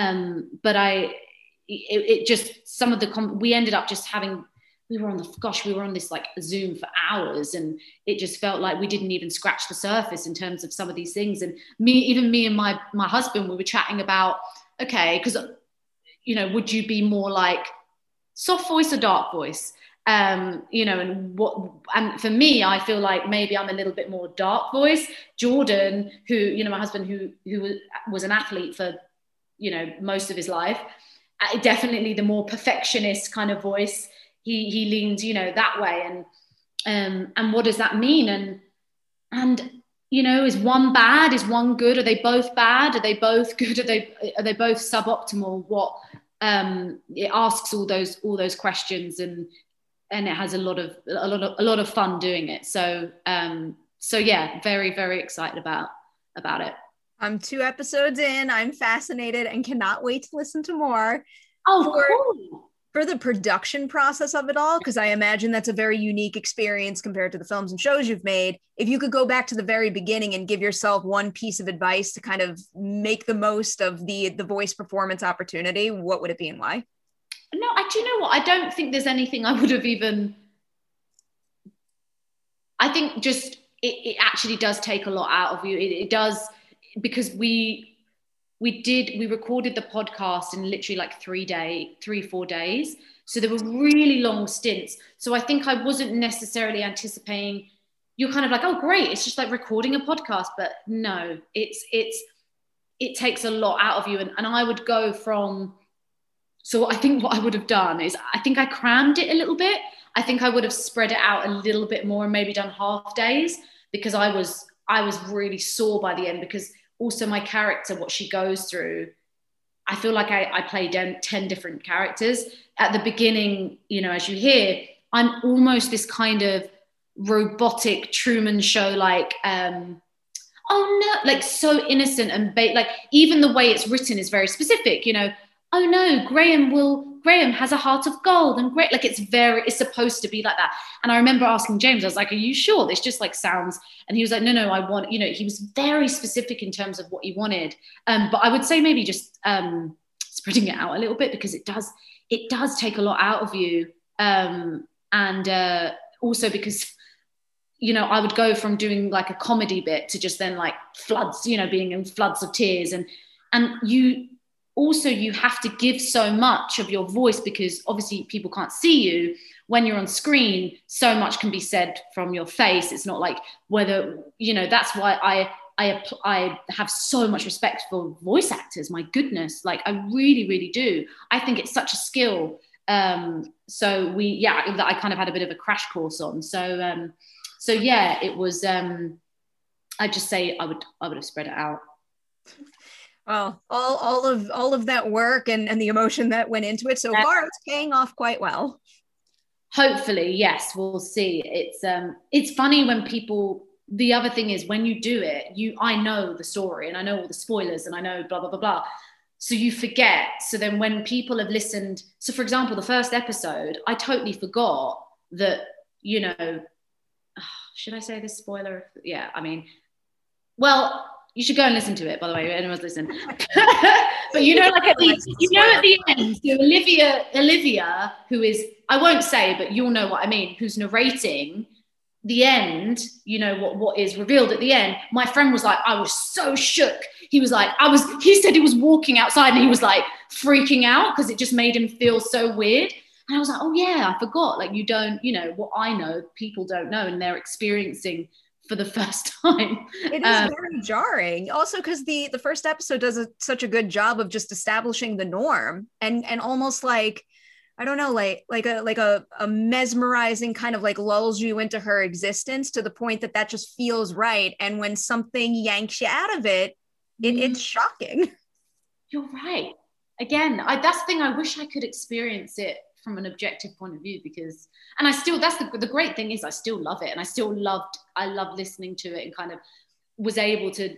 we ended up just having, we were on this like Zoom for hours, and it just felt like we didn't even scratch the surface in terms of some of these things. And me and my husband, we were chatting about, okay, because would you be more like soft voice or dark voice? And for me, I feel like maybe I'm a little bit more dark voice. Jordan, who, my husband, who was an athlete for, most of his life, definitely the more perfectionist kind of voice. He leans, that way. And what does that mean? And is one bad? Is one good? Are they both bad? Are they both good? Are they both suboptimal? What, it asks all those questions, and it has a lot of fun doing it. So yeah, very, very excited about it. I'm 2 episodes in. I'm fascinated and cannot wait to listen to more. Oh, cool. For the production process of it all, because I imagine that's a very unique experience compared to the films and shows you've made. If you could go back to the very beginning and give yourself one piece of advice to kind of make the most of the voice performance opportunity, what would it be and why? No, do you know what? I don't think there's anything I would have even. I think just it actually does take a lot out of you. It does, because we recorded the podcast in literally like 3-4 days. So there were really long stints. So I think I wasn't necessarily anticipating, you're kind of like, oh, great, it's just like recording a podcast. But no, it takes a lot out of you. And I would go from, so I think what I would have done is, I think I crammed it a little bit. I think I would have spread it out a little bit more and maybe done half days, because I was really sore by the end, because also my character, what she goes through, I feel like I play 10 different characters. At the beginning, you know, as you hear, I'm almost this kind of robotic Truman Show, like, oh no, like so innocent and like even the way it's written is very specific, you know, oh no, Graham has a heart of gold, and great, like it's supposed to be like that. And I remember asking James, I was like, are you sure this just like sounds? And he was like, no, I want, you know, he was very specific in terms of what he wanted. But I would say maybe just spreading it out a little bit, because it does take a lot out of you. And also because, you know, I would go from doing like a comedy bit to just then like floods, you know, being in floods of tears, and you have to give so much of your voice, because obviously people can't see you. When you're on screen, so much can be said from your face. It's not like whether, you know, that's why I have so much respect for voice actors. My goodness, like I really, really do. I think it's such a skill. So that I kind of had a bit of a crash course on. So yeah, it was, I'd just say I would have spread it out. Well, all of that work and the emotion that went into it so far, it's paying off quite well. Hopefully, yes, we'll see. It's funny when people. The other thing is, when you do it, I know the story and I know all the spoilers and I know blah blah blah blah. So you forget. So then when people have listened, so for example, the first episode, I totally forgot that, you know, should I say this spoiler? Yeah, I mean, well. You should go and listen to it, by the way, if anyone's listening. But you know, like at the end, so Olivia, who is, I won't say, but you'll know what I mean, who's narrating the end, you know, what is revealed at the end. My friend was like, I was so shook. He was like, he said he was walking outside and he was like freaking out because it just made him feel so weird. And I was like, oh yeah, I forgot. Like, you don't, you know, what I know, people don't know, and they're experiencing for the first time. It is very jarring. Also, because the first episode does such a good job of just establishing the norm and almost like, I don't know, like a mesmerizing kind of like lulls you into her existence to the point that just feels right. And when something yanks you out of it, it's shocking. You're right. Again, that's the thing. I wish I could experience it from an objective point of view, because, and I still, that's the great thing is I still love it, and I love listening to it, and kind of was able to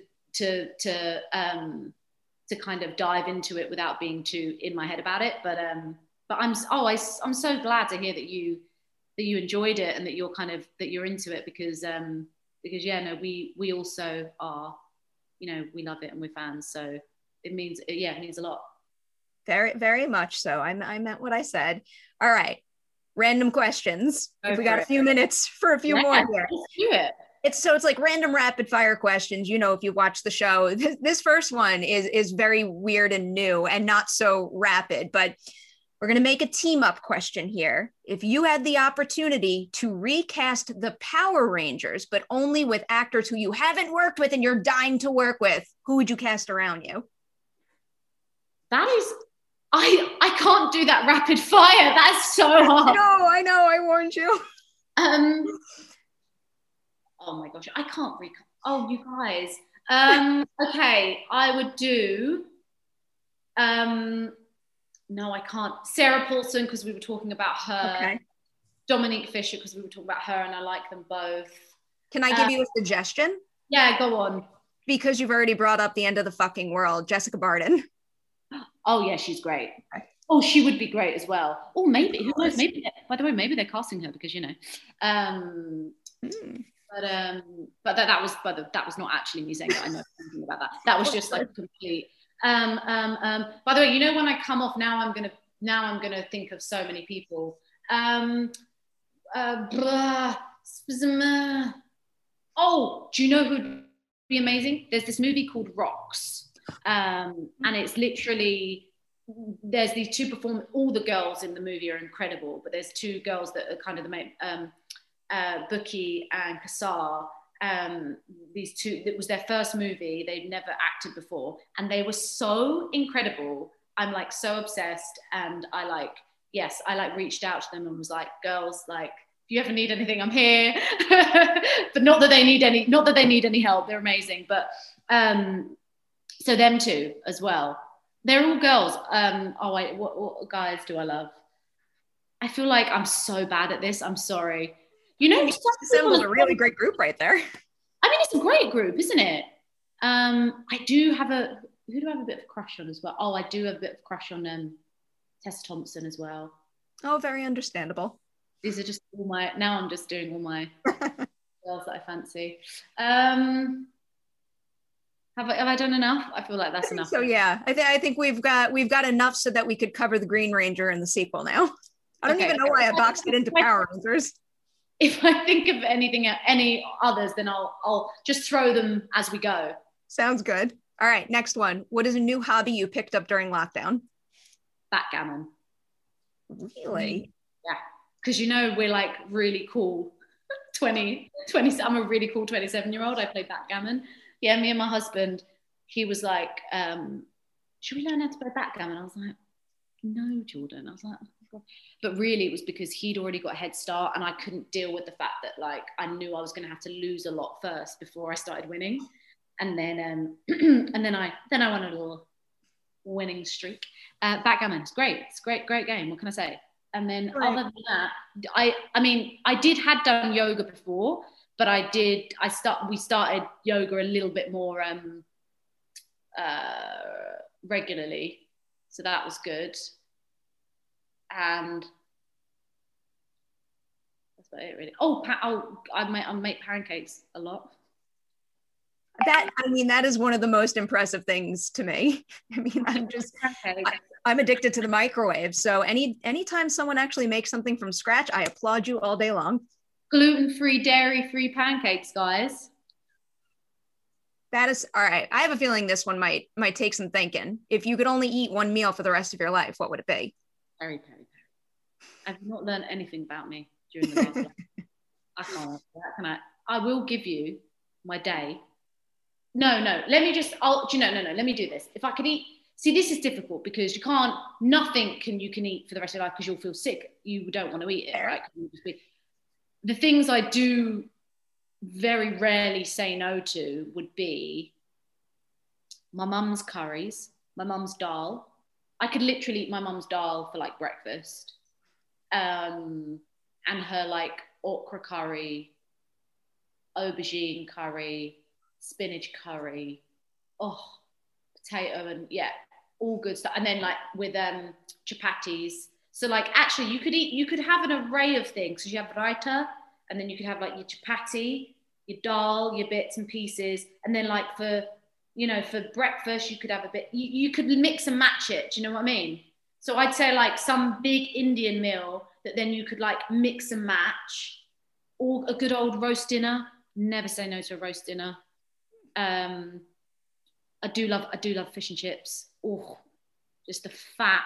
kind of dive into it without being too in my head about it. But I'm so glad to hear that you enjoyed it and that you're into it, because yeah, no, we also are, you know, we love it and we're fans, so it means a lot. Very, very much so. I meant what I said. All right. Random questions. If we got a few minutes for a few more here. Let's do it. It's like random rapid fire questions. You know, if you watch the show, this first one is very weird and new and not so rapid, but we're going to make a team up question here. If you had the opportunity to recast the Power Rangers, but only with actors who you haven't worked with and you're dying to work with, who would you cast around you? That is, I can't do that rapid fire. That's so hard. I know. I warned you. Oh my gosh, I can't recall. Oh, you guys. Okay, I would do. No, I can't. Sarah Paulson, because we were talking about her. Okay. Dominique Fisher, because we were talking about her, and I like them both. Can I give you a suggestion? Yeah, go on. Because you've already brought up the end of the fucking world, Jessica Barden. Oh yeah, she's great. Oh, she would be great as well. Oh, maybe, who knows? Maybe, by the way, maybe they're casting her because, you know. But that was not actually me saying that. I know something about that. That was just like complete. By the way, you know, when I come off now, I'm gonna think of so many people. Oh, do you know who'd be amazing? There's this movie called Rocks, and it's literally, there's these two performers. All the girls in the movie are incredible, but there's two girls that are kind of the main, Buki and Kassar. These two, it was their first movie. They'd never acted before, and they were so incredible. I'm like so obsessed, and I reached out to them and was like, girls, like, if you ever need anything, I'm here. But not that they need any help. They're amazing. But so them two as well. They're all girls. What guys do I love? I feel like I'm so bad at this. I'm sorry. You know, you assembled a really great group right there. I mean, it's a great group, isn't it? Who do I have a bit of a crush on as well? Oh, I do have a bit of a crush on Tessa Thompson as well. Oh, very understandable. These are just I'm just doing all my girls that I fancy. Have I done enough? I feel like that's enough. So yeah, I think we've got enough so that we could cover the Green Ranger in the sequel now. I don't even know why I boxed it into Power Rangers. If I think of any others, then I'll just throw them as we go. Sounds good. All right, next one. What is a new hobby you picked up during lockdown? Backgammon. Really? Yeah, because you know we're like really cool. 20. I'm a really cool 27-year-old. I play backgammon. Yeah, me and my husband. He was like, "Should we learn how to play backgammon?" I was like, "No, Jordan." I was like, "Oh God." But really, it was because he'd already got a head start, and I couldn't deal with the fact that like I knew I was going to have to lose a lot first before I started winning. And then I went on a little winning streak. Backgammon, it's great. It's a great game. What can I say? And then other than that, I had done yoga before, but we started yoga a little bit more regularly, so that was good. And that's about it really. I make pancakes a lot. That is one of the most impressive things to me. I mean, I'm addicted to the microwave. So anytime someone actually makes something from scratch, I applaud you all day long. Gluten-free, dairy-free pancakes, guys. That is all right. I have a feeling this one might take some thinking. If you could only eat one meal for the rest of your life, what would it be? Peri peri. I've not learned anything about me during the last life. I can't. I will give you my day. No, let me just, let me do this. If I could eat, see, this is difficult because you can eat for the rest of your life because you'll feel sick. You don't want to eat it, right? The things I do very rarely say no to would be my mum's curries, my mum's dal. I could literally eat my mum's dal for like breakfast. And her like okra curry, aubergine curry, spinach curry, potato, and yeah, all good stuff. And then like with chapatis. So like actually you could have an array of things. So you have raita, and then you could have like your chapati, your dal, your bits and pieces, and then like for breakfast you could have a bit. You could mix and match it. Do you know what I mean? So I'd say like some big Indian meal that then you could like mix and match, or a good old roast dinner. Never say no to a roast dinner. I do love fish and chips. Oh, just fat,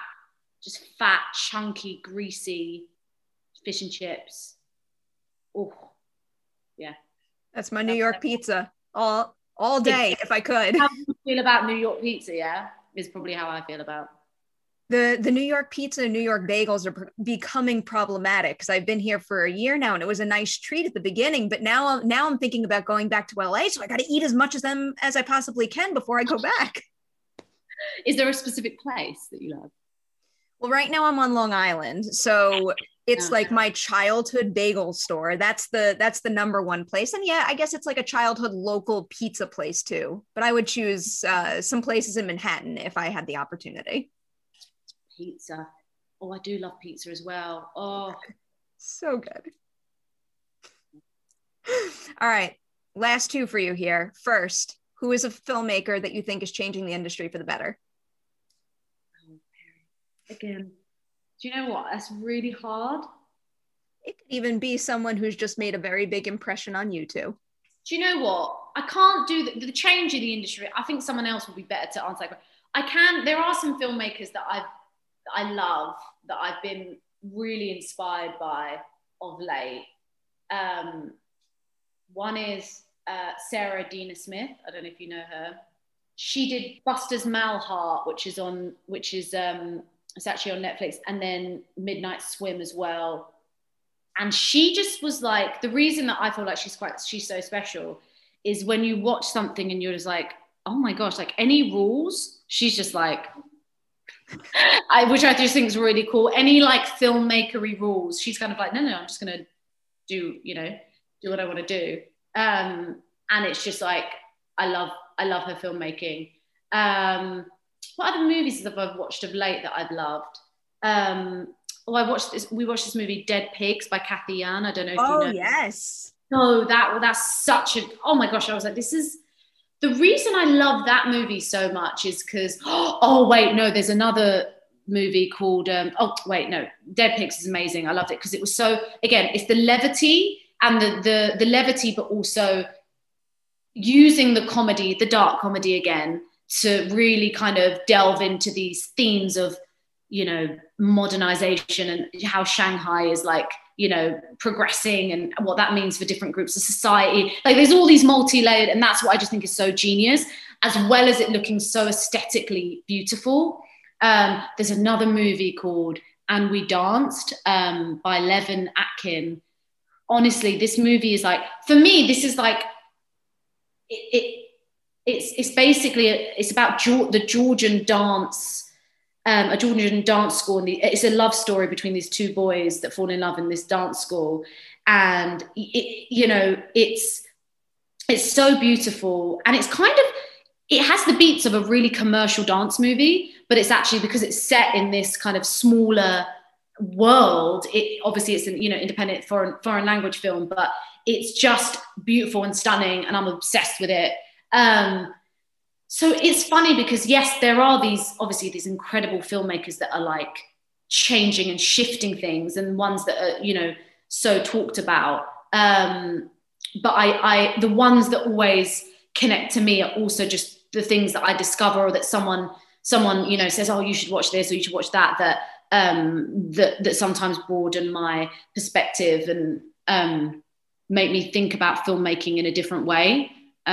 chunky, greasy fish and chips. Oh, yeah. That's my New York pizza all day if I could. How do you feel about New York pizza? Yeah, is probably how I feel about. The New York pizza and New York bagels are becoming problematic because I've been here for a year now and it was a nice treat at the beginning, but now I'm thinking about going back to LA, so I got to eat as much of them as I possibly can before I go back. Is there a specific place that you love? Well, right now I'm on Long Island, so it's like my childhood bagel store. That's the number one place, and yeah, I guess it's like a childhood local pizza place too. But I would choose some places in Manhattan if I had the opportunity. Pizza. Oh, I do love pizza as well. Oh, so good. All right, last two for you here. First, who is a filmmaker that you think is changing the industry for the better? Again, do you know what? That's really hard. It could even be someone who's just made a very big impression on you two. Do you know what? I can't do the change in the industry. I think someone else would be better to answer that. I can. There are some filmmakers that I love, that I've been really inspired by of late. One is Sarah Dina Smith. I don't know if you know her. She did Buster's Malheart, which is it's actually on Netflix, and then Midnight Swim as well. And she just was like, the reason that I feel like she's so special is when you watch something and you're just like, oh my gosh, like any rules, she's just like, which I just think is really cool. Any like filmmakery rules, she's kind of like, no, I'm just gonna do what I want to do. And it's just like, I love her filmmaking. What other movies have I watched of late that I've loved? We watched this movie Dead Pigs by Kathy Yan. I don't know if you know. Oh, yes. Oh, that's such a, oh my gosh, I was like, this is, the reason I love that movie so much is because, there's another movie called, Dead Pigs is amazing. I loved it because it was so, again, it's the levity and the levity, but also using the comedy, the dark comedy again, to really kind of delve into these themes of, modernization and how Shanghai is like, progressing and what that means for different groups of society. Like there's all these multi-layered, and that's what I just think is so genius, as well as it looking so aesthetically beautiful. There's another movie called And We Danced by Levin Atkin. Honestly, this movie is like, for me, this is like, it's basically, it's about the Georgian dance, a Georgian dance school. And it's a love story between these two boys that fall in love in this dance school. And, it's so beautiful. And it's kind of, it has the beats of a really commercial dance movie, but it's actually, because it's set in this kind of smaller world, obviously it's an independent foreign language film, but it's just beautiful and stunning, and I'm obsessed with it. So it's funny because yes, there are these incredible filmmakers that are like changing and shifting things, and ones that are so talked about, but I the ones that always connect to me are also just the things that I discover, or that someone says, oh, you should watch this or you should watch that, that sometimes broaden my perspective and make me think about filmmaking in a different way.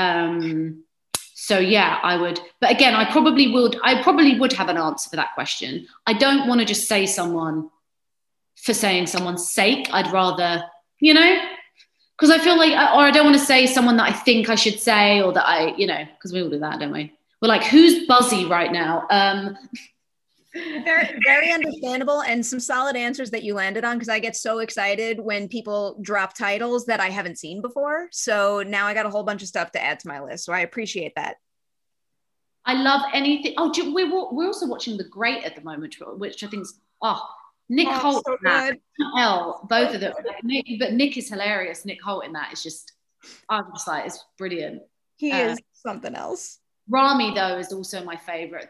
So yeah, I would, but again, I probably would have an answer for that question. I don't want to just say someone for saying someone's sake. I'd rather, because I feel like, or I don't want to say someone that I think I should say, or that because we all do that, don't we? We're like, who's buzzy right now? Very, very understandable, and some solid answers that you landed on, because I get so excited when people drop titles that I haven't seen before. So now I got a whole bunch of stuff to add to my list. So I appreciate that. I love anything. Oh, we're also watching The Great at the moment, which I think is, Nick Holt, so both of them. But Nick is hilarious. Nick Holt in that is just, I'm just like, it's brilliant. He is something else. Rami though is also my favorite.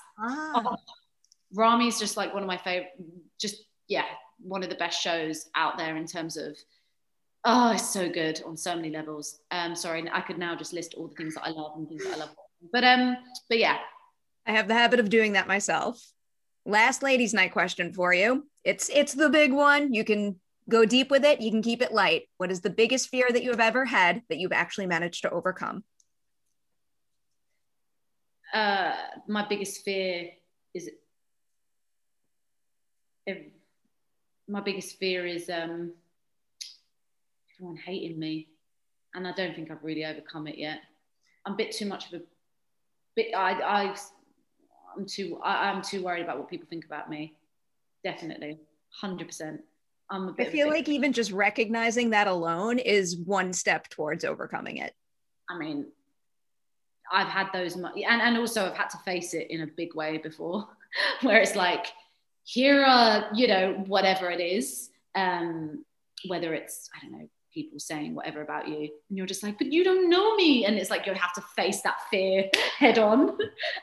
Rami is just like one of my favorite, one of the best shows out there in terms of, it's so good on so many levels. Sorry, I could now just list all the things that I love and things that I love. But yeah. I have the habit of doing that myself. Last ladies' night question for you. It's the big one. You can go deep with it. You can keep it light. What is the biggest fear that you have ever had that you've actually managed to overcome? My biggest fear is everyone hating me, and I don't think I've really overcome it yet. I'm a bit too much of a bit. I'm too worried about what people think about me. Definitely, 100%. I feel like even just recognizing that alone is one step towards overcoming it. I mean, I've had those, and also I've had to face it in a big way before, where it's like, here are, you know, whatever it is, whether it's, I don't know, people saying whatever about you, and you're just like, but you don't know me. And it's like, you have to face that fear head on.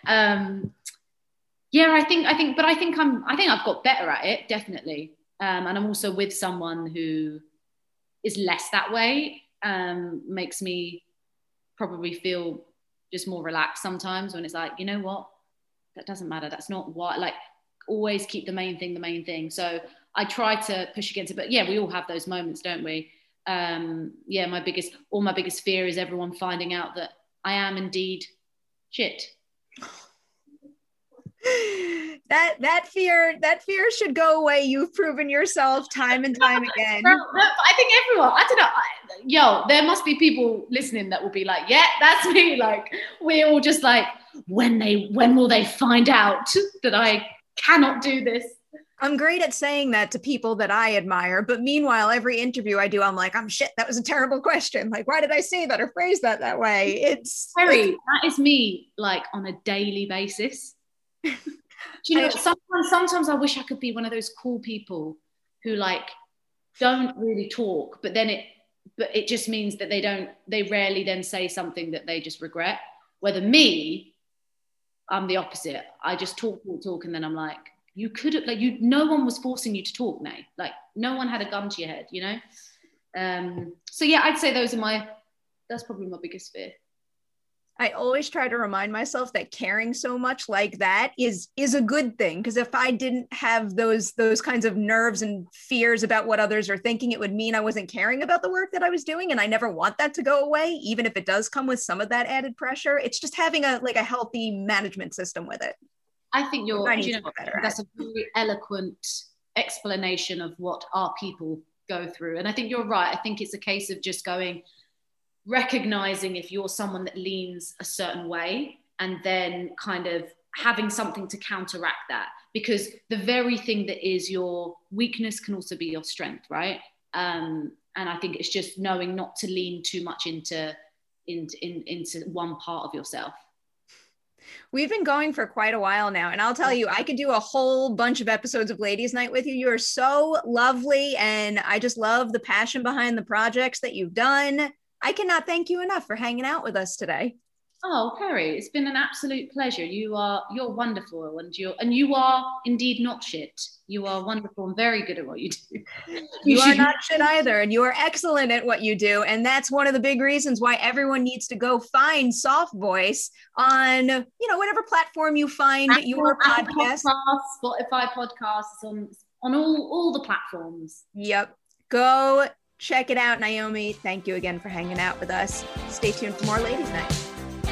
Yeah, I think I've got better at it, definitely. And I'm also with someone who is less that way, makes me probably feel just more relaxed sometimes when it's like, you know what, that doesn't matter. That's not what, like, always keep the main thing. So I try to push against it, but yeah, we all have those moments, don't we? Yeah, my biggest fear is everyone finding out that I am indeed shit. That fear should go away. You've proven yourself time and time again. I think everyone, I don't know, there must be people listening that will be like, yeah, that's me. Like, we're all just like, when will they find out that I cannot do this? I'm great at saying that to people that I admire, but meanwhile, every interview I do, I'm like, shit, that was a terrible question. Like, why did I say that or phrase that way? It's Harry, that is me, like, on a daily basis. Do you know, sometimes I wish I could be one of those cool people who, like, don't really talk, but it just means that they rarely then say something that they just regret. Whether me, I'm the opposite. I just talk, and then I'm like, you could have, like, no one was forcing you to talk, Nay. Like, no one had a gun to your head, you know? So yeah, I'd say that's probably my biggest fear. I always try to remind myself that caring so much like that is a good thing. Because if I didn't have those kinds of nerves and fears about what others are thinking, it would mean I wasn't caring about the work that I was doing. And I never want that to go away, even if it does come with some of that added pressure. It's just having a healthy management system with it. I think that's a very eloquent explanation of what our people go through. And I think you're right. I think it's a case of just recognizing if you're someone that leans a certain way, and then kind of having something to counteract that, because the very thing that is your weakness can also be your strength, right? And I think it's just knowing not to lean too much into one part of yourself. We've been going for quite a while now, and I'll tell you, I could do a whole bunch of episodes of Ladies Night with you. You are so lovely, and I just love the passion behind the projects that you've done. I cannot thank you enough for hanging out with us today. Oh, Perry, it's been an absolute pleasure. You're wonderful, and you are indeed not shit. You are wonderful and very good at what you do. You are not shit either, and you are excellent at what you do. And that's one of the big reasons why everyone needs to go find Soft Voice on, whatever platform you find your podcast. Spotify podcasts, on all the platforms. Yep. Go check it out, Naomi. Thank you again for hanging out with us. Stay tuned for more Ladies Night.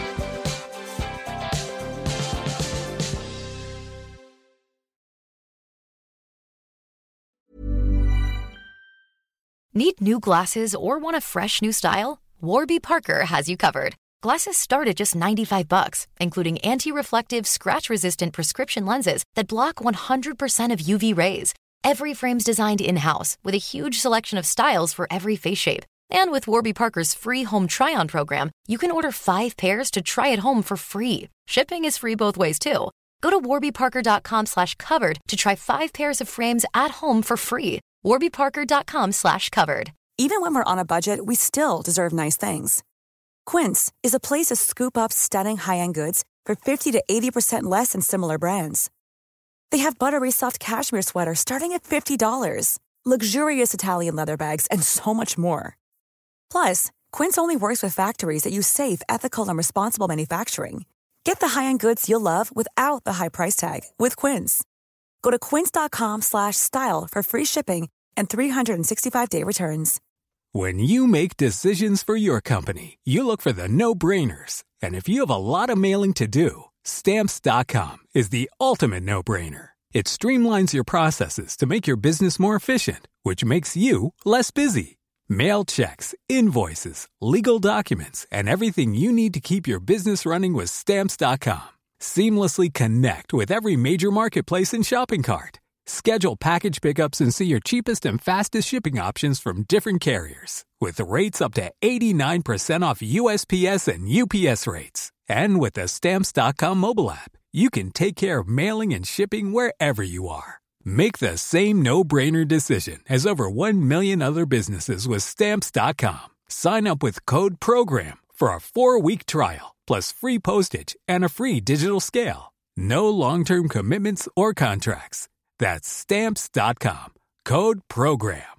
Need new glasses or want a fresh new style? Warby Parker has you covered. Glasses start at just $95, including anti-reflective, scratch-resistant prescription lenses that block 100% of UV rays. Every frame's designed in-house with a huge selection of styles for every face shape. And with Warby Parker's free home try-on program, you can order 5 pairs to try at home for free. Shipping is free both ways, too. Go to warbyparker.com/covered to try 5 pairs of frames at home for free. warbyparker.com/covered. Even when we're on a budget, we still deserve nice things. Quince is a place to scoop up stunning high-end goods for 50 to 80% less than similar brands. They have buttery soft cashmere sweaters starting at $50, luxurious Italian leather bags, and so much more. Plus, Quince only works with factories that use safe, ethical, and responsible manufacturing. Get the high-end goods you'll love without the high price tag with Quince. Go to quince.com/style for free shipping and 365-day returns. When you make decisions for your company, you look for the no-brainers. And if you have a lot of mailing to do, Stamps.com is the ultimate no-brainer. It streamlines your processes to make your business more efficient, which makes you less busy. Mail checks, invoices, legal documents, and everything you need to keep your business running with Stamps.com. Seamlessly connect with every major marketplace and shopping cart. Schedule package pickups and see your cheapest and fastest shipping options from different carriers, with rates up to 89% off USPS and UPS rates. And with the Stamps.com mobile app, you can take care of mailing and shipping wherever you are. Make the same no-brainer decision as over 1 million other businesses with Stamps.com. Sign up with Code PROGRAM for a 4-week trial, plus free postage and a free digital scale. No long-term commitments or contracts. That's Stamps.com. Code PROGRAM.